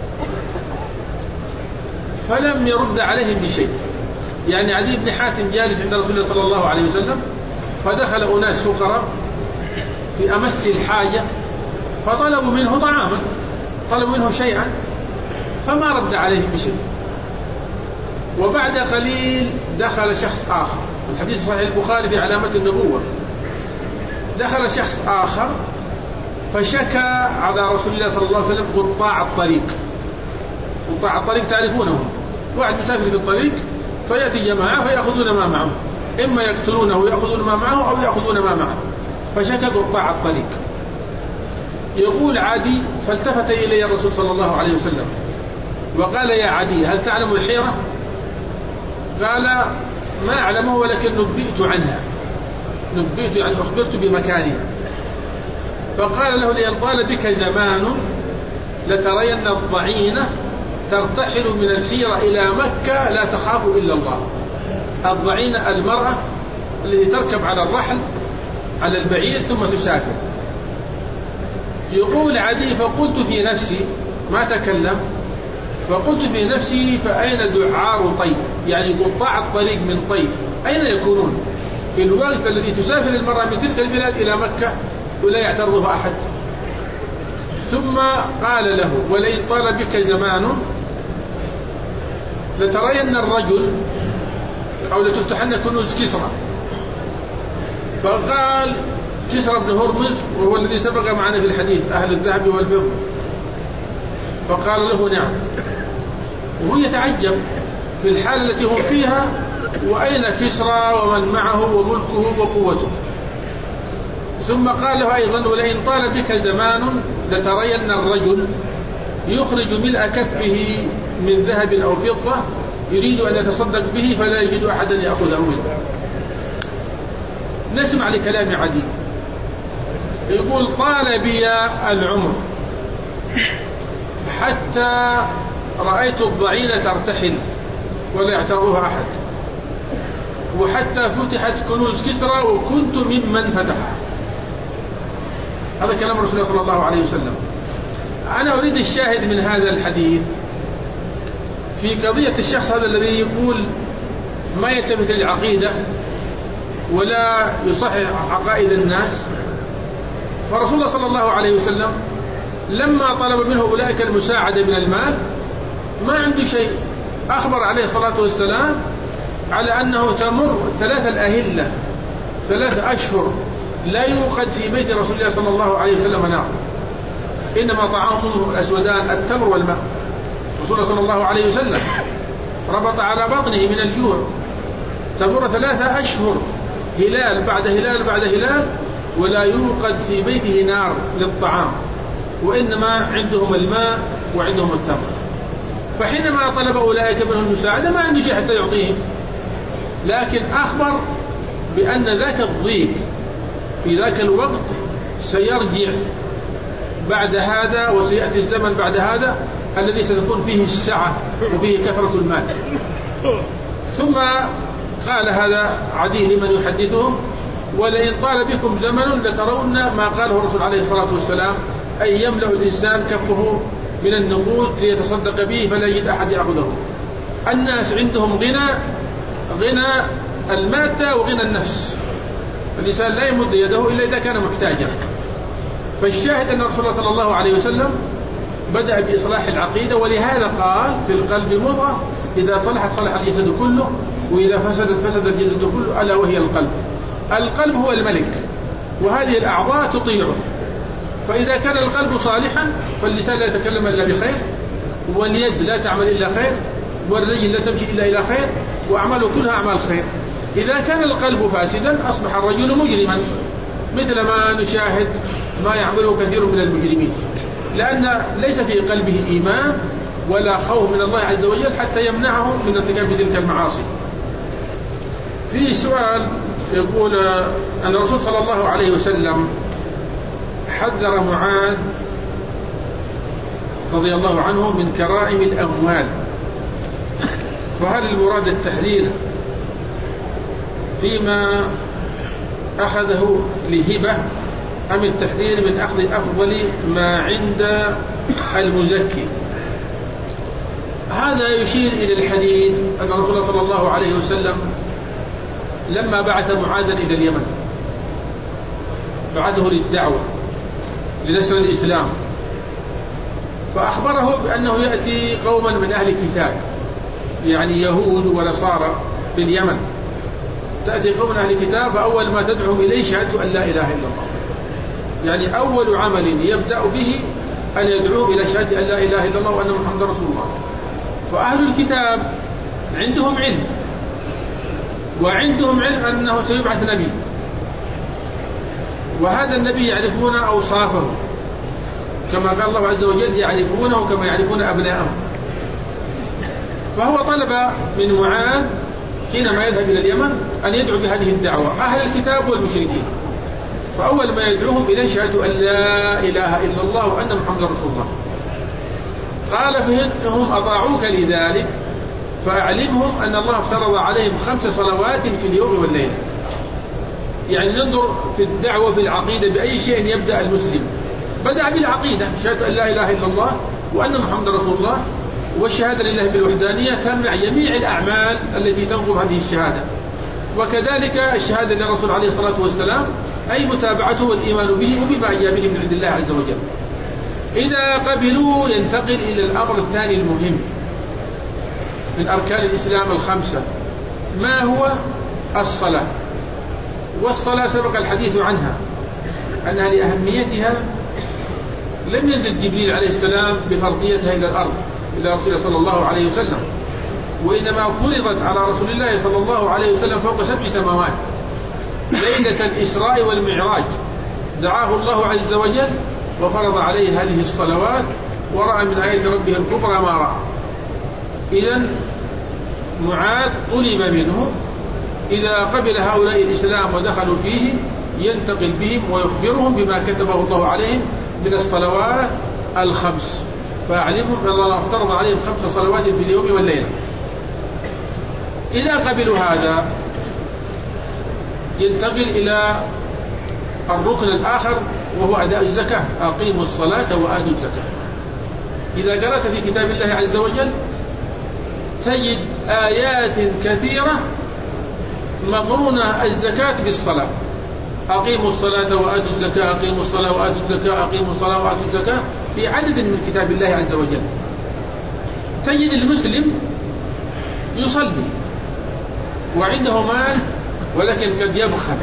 فلم يرد عليهم بشيء. يعني عدي بن حاتم جالس عند رسول الله صلى الله عليه وسلم، فدخل أناس فقراء في أمس الحاجة، فطلبوا منه طعاما، طلبوا منه شيئا، فما رد عليهم بشيء. وبعد قليل دخل شخص آخر، الحديث صحيح البخاري في علامة النبوة، دخل شخص آخر فشكى على رسول الله صلى الله عليه وسلم قطاع الطريق. قطاع الطريق تعرفونهم، واحد مسافر في الطريق فيأتي جماعة فيأخذون ما معه، إما يقتلونه ويأخذون ما معه أو يأخذون ما معه، فشكى قطاع الطريق. يقول عدي فالتفت إلي الرسول صلى الله عليه وسلم وقال: يا عدي، هل تعلم الحيرة؟ قال: ما أعلمه، ولكن نبئت عنها، نبئت يعني أخبرت بمكانها. فقال له: لئن طال بك زمان لترين الضعينة ترتحل من الحيرة إلى مكة لا تخاف إلا الله. الضعينة المرأة التي تركب على الرحل على البعير ثم تسافر. يقول عدي فقلت في نفسي، ما تكلم، فقلت في نفسي: فأين دعار طيب؟ يعني قطاع الطريق من طيب أين يكونون في الوقت الذي تسافر المرأة من تلك البلاد إلى مكة ولا يعترضها أحد؟ ثم قال له: ولئن طال بك زمان لترين الرجل أو لتفتحن كنوز كسرى. فقال كسرى بن هرمز، وهو الذي سبق معنا في الحديث، أهل الذهب والفضة. فقال له: نعم. وهو يتعجب في الحالة التي هم فيها، وأين كسرى ومن معه وملكه وقوته. ثم قال له أيضا: ولئن طال بك زمان لترين الرجل يخرج ملء كفه من ذهب أو فضة يريد أن يتصدق به فلا يجد أحدا يأخذه منه. نسمع لكلام عدي. يقول: طال بي العمر حتى رأيت الضعينة ترتحل ولا يعترضها أحد، وحتى فتحت كنوز كسرى وكنت ممن فتحها. هذا كلام رسول الله صلى الله عليه وسلم. أنا أريد الشاهد من هذا الحديث في قضية الشخص هذا الذي يقول ما يلتفت للعقيدة ولا يصحح عقائد الناس. فرسول الله صلى الله عليه وسلم لما طلب منه أولئك المساعدة من المال ما عنده شيء، أخبر عليه الصلاة والسلام على أنه تمر ثلاثة الأهلة ثلاث أشهر لا يوقد في بيت رسول الله صلى الله عليه وسلم نار، إنما طعامهم الأسودان التمر والماء. رسول الله صلى الله عليه وسلم ربط على بطنه من الجوع، تمر ثلاثة أشهر هلال بعد هلال بعد هلال ولا يوقد في بيته نار للطعام، وإنما عندهم الماء وعندهم التمر. فحينما طلب أولئك منه المساعدة ما عنده شيء حتى يعطيهم، لكن أخبر بأن ذاك الضيق في ذاك الوقت سيرجع بعد هذا، وسيأتي الزمن بعد هذا الذي ستكون فيه السعة وفيه كثرة المال. ثم قال هذا عدي لمن يحدثهم: ولئن طال بكم زمن لترون ما قاله الرسول عليه الصلاة والسلام، أي يملأ الإنسان كفه من النقود ليتصدق به فلا يجد أحد يأخذه. الناس عندهم غنى، غنى المادة وغنى النفس، الإنسان لا يمد يده إلا إذا كان محتاجا. فالشاهد أن الرسول صلى الله عليه وسلم بدأ بإصلاح العقيدة، ولهذا قال: في القلب مضغة إذا صلحت صلح الجسد كله وإذا فسدت فسد الجسد كله، ألا وهي القلب. القلب هو الملك، وهذه الأعضاء تطيعه. فإذا كان القلب صالحا فاللسان لا يتكلم إلا بخير، واليد لا تعمل إلا خير، والرجل لا تمشي إلا إلى خير، وأعماله كلها أعمال خير. إذا كان القلب فاسدا أصبح الرجل مجرما، مثل ما نشاهد ما يعمله كثير من المجرمين، لأن ليس في قلبه إيمان ولا خوف من الله عز وجل حتى يمنعه من ارتكاب تلك المعاصي. في سؤال يقول أن الرسول صلى الله عليه وسلم حذر معاذ رضي الله عنه من كرائم الأموال، فهل المراد التحذير فيما أخذه لهبة أم التحذير من أخذ أفضل ما عند المزكي؟ هذا يشير إلى الحديث أن رسول الله صلى الله عليه وسلم لما بعث معاذا إلى اليمن بعثه للدعوة لنشر الإسلام، فأخبره بأنه يأتي قوما من أهل الكتاب، يعني يهود ونصارى في اليمن، تأتي قوم من أهل الكتاب، فأول ما تدعو إليه شهادة أن لا إله إلا الله، يعني أول عمل يبدأ به أن يدعو إلى شهادة أن لا إله إلا الله وأن محمد رسول الله. فأهل الكتاب عندهم علم، وعندهم علم أنه سيبعث نبي، وهذا النبي يعرفون أوصافه كما قال الله عز وجل يعرفونه كما يعرفون أبناءهم. فهو طلب من معاذ حينما يذهب إلى اليمن أن يدعو بهذه الدعوة أهل الكتاب والمشركين، فأول ما يدعوهم إليه شهادة أن لا إله إلا الله وأن محمد رسول الله. قال فإنهم أطاعوك لذلك فأعلمهم أن الله افترض عليهم خمس صلوات في اليوم والليلة. يعني ننظر في الدعوة في العقيدة بأي شيء يبدأ المسلم، بدأ بالعقيدة شهادة أن لا إله إلا الله وأن محمد رسول الله، والشهادة لله بالوحدانية تمنع جميع الأعمال التي تنقض هذه الشهادة، وكذلك الشهادة للرسول عليه الصلاة والسلام أي متابعته والإيمان به وبما جاء به من عند الله عز وجل. إذا قبلوا ينتقل إلى الأمر الثاني المهم من أركان الإسلام الخمسة، ما هو الصلاة. والصلاة سبق الحديث عنها أنها لأهميتها لم ينزل جبريل عليه السلام بفرضيتها إلى الأرض إلى رسول صلى الله عليه وسلم، وإنما فرضت على رسول الله صلى الله عليه وسلم فوق سبع سماوات ليلة الإسراء والمعراج، دعاه الله عز وجل وفرض عليه هذه الصلوات، ورأى من آية ربه الكبرى ما رأى. إذن معاذ طلب منه إذا قبل هؤلاء الإسلام ودخلوا فيه ينتقل بهم ويخبرهم بما كتبه الله عليهم من الصلوات الخمس، فأعلمهم أن الله افترض عليهم خمس صلوات في اليوم والليلة. إذا قبلوا هذا ينتقل إلى الركن الآخر وهو أداء الزكاة، أقيموا الصلاة وآتوا الزكاة. إذا قرأت في كتاب الله عز وجل تجد آيات كثيرة مقرونة الزكاة بالصلاة، أقيموا الصلاة وآتوا الزكاة، أقيموا الصلاة وآتوا الزكاة، أقيموا الصلاة وآتوا الزكاة، في عدد من كتاب الله عز وجل. تجد المسلم يصلي وعنده مال ولكن قد يبخل،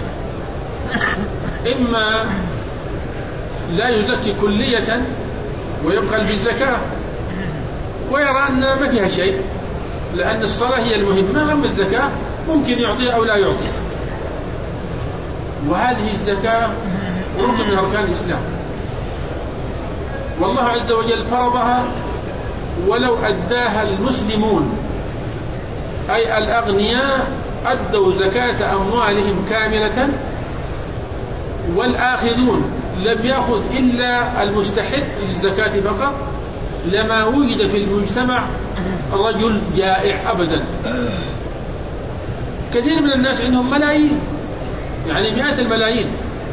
إما لا يزكي كلية ويبخل بالزكاة ويرى أن ما فيها شيء، لأن الصلاة هي المهمة، أما الزكاة ممكن يعطيها أو لا يعطيها. وهذه الزكاة ركن من أركان الإسلام، والله عز وجل فرضها ولو أداها المسلمون أي الأغنياء أدوا زكاة أموالهم كاملة، والآخذون لم يأخذ إلا المستحق للزكاة فقط، لما وجد في المجتمع رجل جائع أبدا. كثير من الناس عندهم ملايين، يعني مئات الملايين،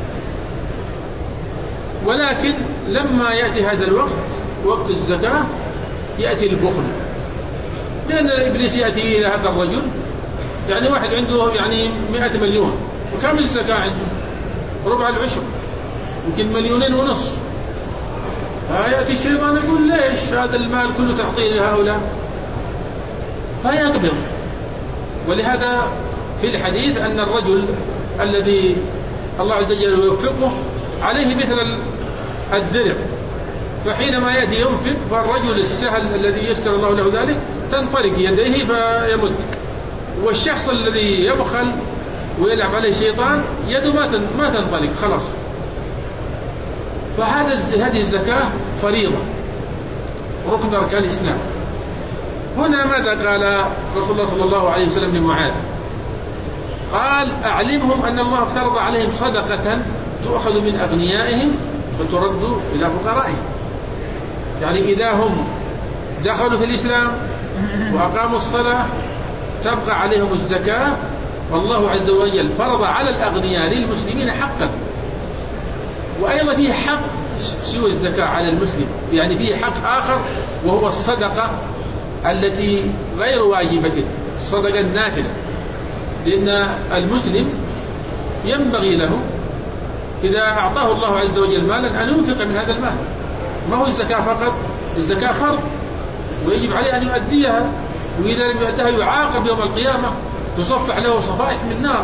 ولكن لما يأتي هذا الوقت وقت الزكاة يأتي البخل، لأن إبليس يأتي إلى هذا الرجل، يعني واحد عنده يعني مئة مليون وكم الزكاة عنده؟ ربع العشر، يمكن مليونين ونصف. فيأتي الشيطان يقول ليش هذا المال كله تعطيه لهؤلاء؟ فيقبض. ولهذا في الحديث أن الرجل الذي الله عز وجل يوفقه عليه مثل الدرع، فحينما يأتي ينفق فالرجل السهل الذي يسر الله له ذلك تنطلق يديه فيمد، والشخص الذي يبخل ويلعب عليه شيطان يده ما تنطلق خلاص. فهذا هذه الزكاة فريضة ركن أركان الإسلام. هنا ماذا قال رسول الله صلى الله عليه وسلم لمعاذ؟ قال أعلمهم أن الله افترض عليهم صدقة تؤخذ من أغنيائهم وترد إلى فقرائهم. يعني إذا هم دخلوا في الإسلام وأقاموا الصلاة تبقى عليهم الزكاة، والله عز وجل فرض على الأغنياء للمسلمين حقا، وأيضا فيه حق سوى الزكاة على المسلم، يعني فيه حق آخر وهو الصدقة التي غير واجبة، الصدقة النافلة. لأن المسلم ينبغي له إذا أعطاه الله عز وجل مالا أن ينفق من هذا المال، ما هو الزكاة فقط، الزكاة فرض ويجب عليه أن يؤديها، وإذا لم يؤديها يعاقب يوم القيامة، تصفح له صفائح من نار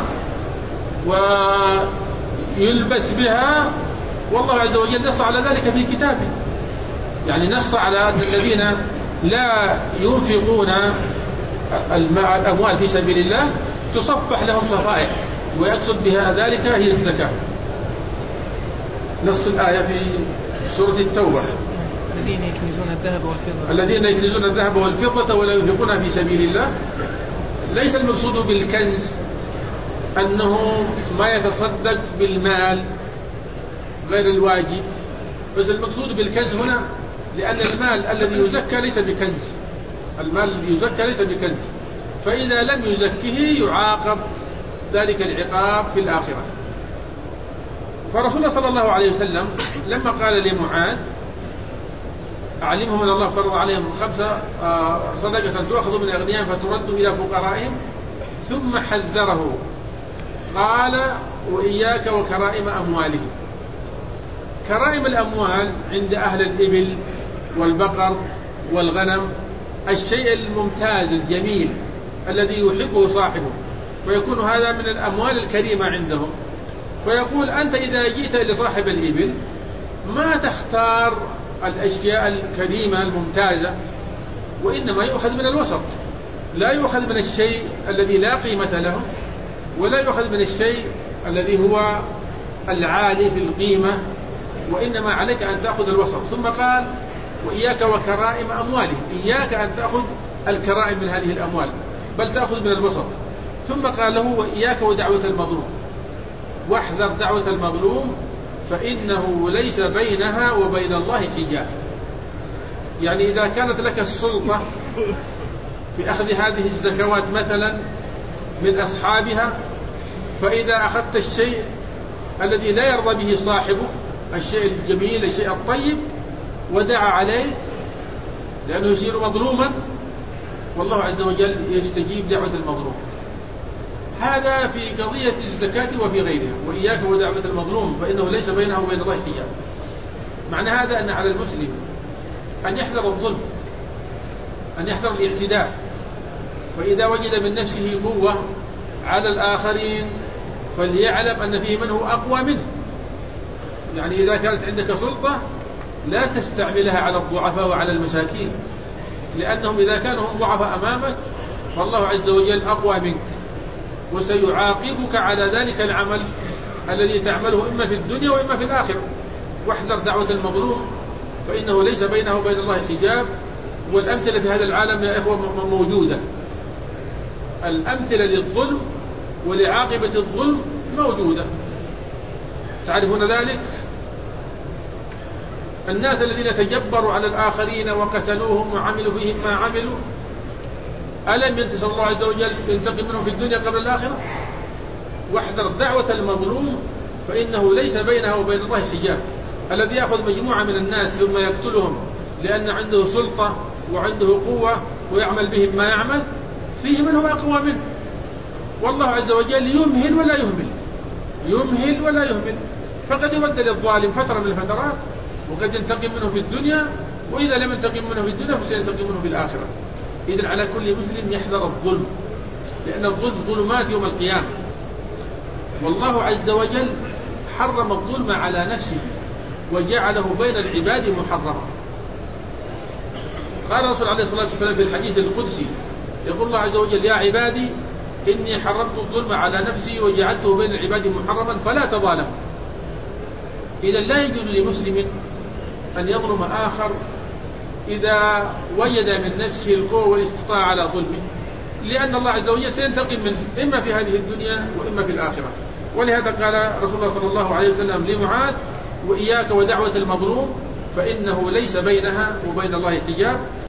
ويلبس بها، والله عز وجل نص على ذلك في كتابه. يعني نص على أن الذين لا ينفقون الأموال في سبيل الله تصفح لهم صفائح، ويقصد بها ذلك هي الزكاة. نص الآية في سورة التوبة: الذين يكنزون الذهب والفضة الذين يكنزون الذهب والفضة ولا ينفقونها في سبيل الله. ليس المقصود بالكنز أنه ما يتصدق بالمال غير الواجب، بس المقصود بالكنز هنا لأن المال الذي يزكى ليس بكنز، المال الذي يزكى ليس بكنز، فإذا لم يزكه يعاقب ذلك العقاب في الآخرة. فرسول الله صلى الله عليه وسلم لما قال لمعاذ: أعلمهم أن الله فرض عليهم خمسة صدقة تؤخذ من أغنيائهم فترد إلى فقرائهم، ثم حذره قال: وإياك وكرائم أموالهم. كرائم الأموال عند أهل الإبل والبقر والغنم الشيء الممتاز الجميل الذي يحبه صاحبه، ويكون هذا من الأموال الكريمة عندهم. فيقول: أنت إذا جئت لصاحب الإبل ما تختار الأشياء الكريمة الممتازة، وإنما يؤخذ من الوسط، لا يؤخذ من الشيء الذي لا قيمة له، ولا يؤخذ من الشيء الذي هو العالي في القيمة، وإنما عليك أن تأخذ الوسط. ثم قال: وإياك وكرائم أموالهم، إياك أن تأخذ الكرائم من هذه الأموال، بل تأخذ من الوسط. ثم قال له: وإياك ودعوة المظلوم، واحذر دعوة المظلوم فإنه ليس بينها وبين الله حجاب. يعني إذا كانت لك السلطة في أخذ هذه الزكوات مثلا من أصحابها، فإذا أخذت الشيء الذي لا يرضى به صاحبه، الشيء الجميل الشيء الطيب، ودعا عليه لأنه يصير مظلوما، والله عز وجل يستجيب دعوة المظلوم. هذا في قضية الزكاة وفي غيرها. وإياك ودعوة المظلوم فإنه ليس بينه وبين الله حجاب. معنى هذا أن على المسلم أن يحذر الظلم، أن يحذر الاعتداء، فإذا وجد من نفسه قوة على الآخرين فليعلم أن فيه من هو أقوى منه. يعني إذا كانت عندك سلطة لا تستعملها على الضعفاء وعلى المساكين، لأنهم إذا كانوا هم ضعفاء أمامك فالله عز وجل أقوى منك، وسيعاقبك على ذلك العمل الذي تعمله إما في الدنيا وإما في الآخرة. واحذر دعوة المظلوم فإنه ليس بينه وبين الله حجاب. والأمثلة في هذا العالم يا إخوة موجودة، الأمثلة للظلم ولعاقبة الظلم موجودة، تعرفون ذلك. الناس الذين تجبروا على الآخرين وقتلوهم وعملوا فيهم ما عملوا، ألم ينتصر الله عز وجل ينتقم منهم في الدنيا قبل الآخرة؟ واحذر دعوة المظلوم فإنه ليس بينها وبين الله حجاب. الذي يأخذ مجموعة من الناس ثم يقتلهم لأن عنده سلطة وعنده قوة ويعمل بهم ما يعمل، فيه من هو أقوى منه. والله عز وجل يمهل ولا يهمل، يمهل ولا يهمل، فقد يود للظالم فترة من الفترات وقد ينتقم منه في الدنيا، وإذا لم ينتقم منه في الدنيا فسينتقم منه في الآخرة. إذن على كل مسلم يحذر الظلم، لأن الظلم ظلمات يوم القيامة. والله عز وجل حرم الظلم على نفسه وجعله بين العباد محرما. قال الرسول عليه الصلاة والسلام في الحديث القدسي، يقول الله عز وجل: يا عبادي إني حرمت الظلم على نفسي وجعلته بين العباد محرما فلا تظالموا. إذا لا يجوز لمسلم أن يظلم آخر إذا وجد من نفسه القوة والاستطاعة على ظلمه، لأن الله عز وجل سينتقم منه إما في هذه الدنيا وإما في الآخرة. ولهذا قال رسول الله صلى الله عليه وسلم لمعاذ: وإياك ودعوة المظلوم فإنه ليس بينها وبين الله حجاب.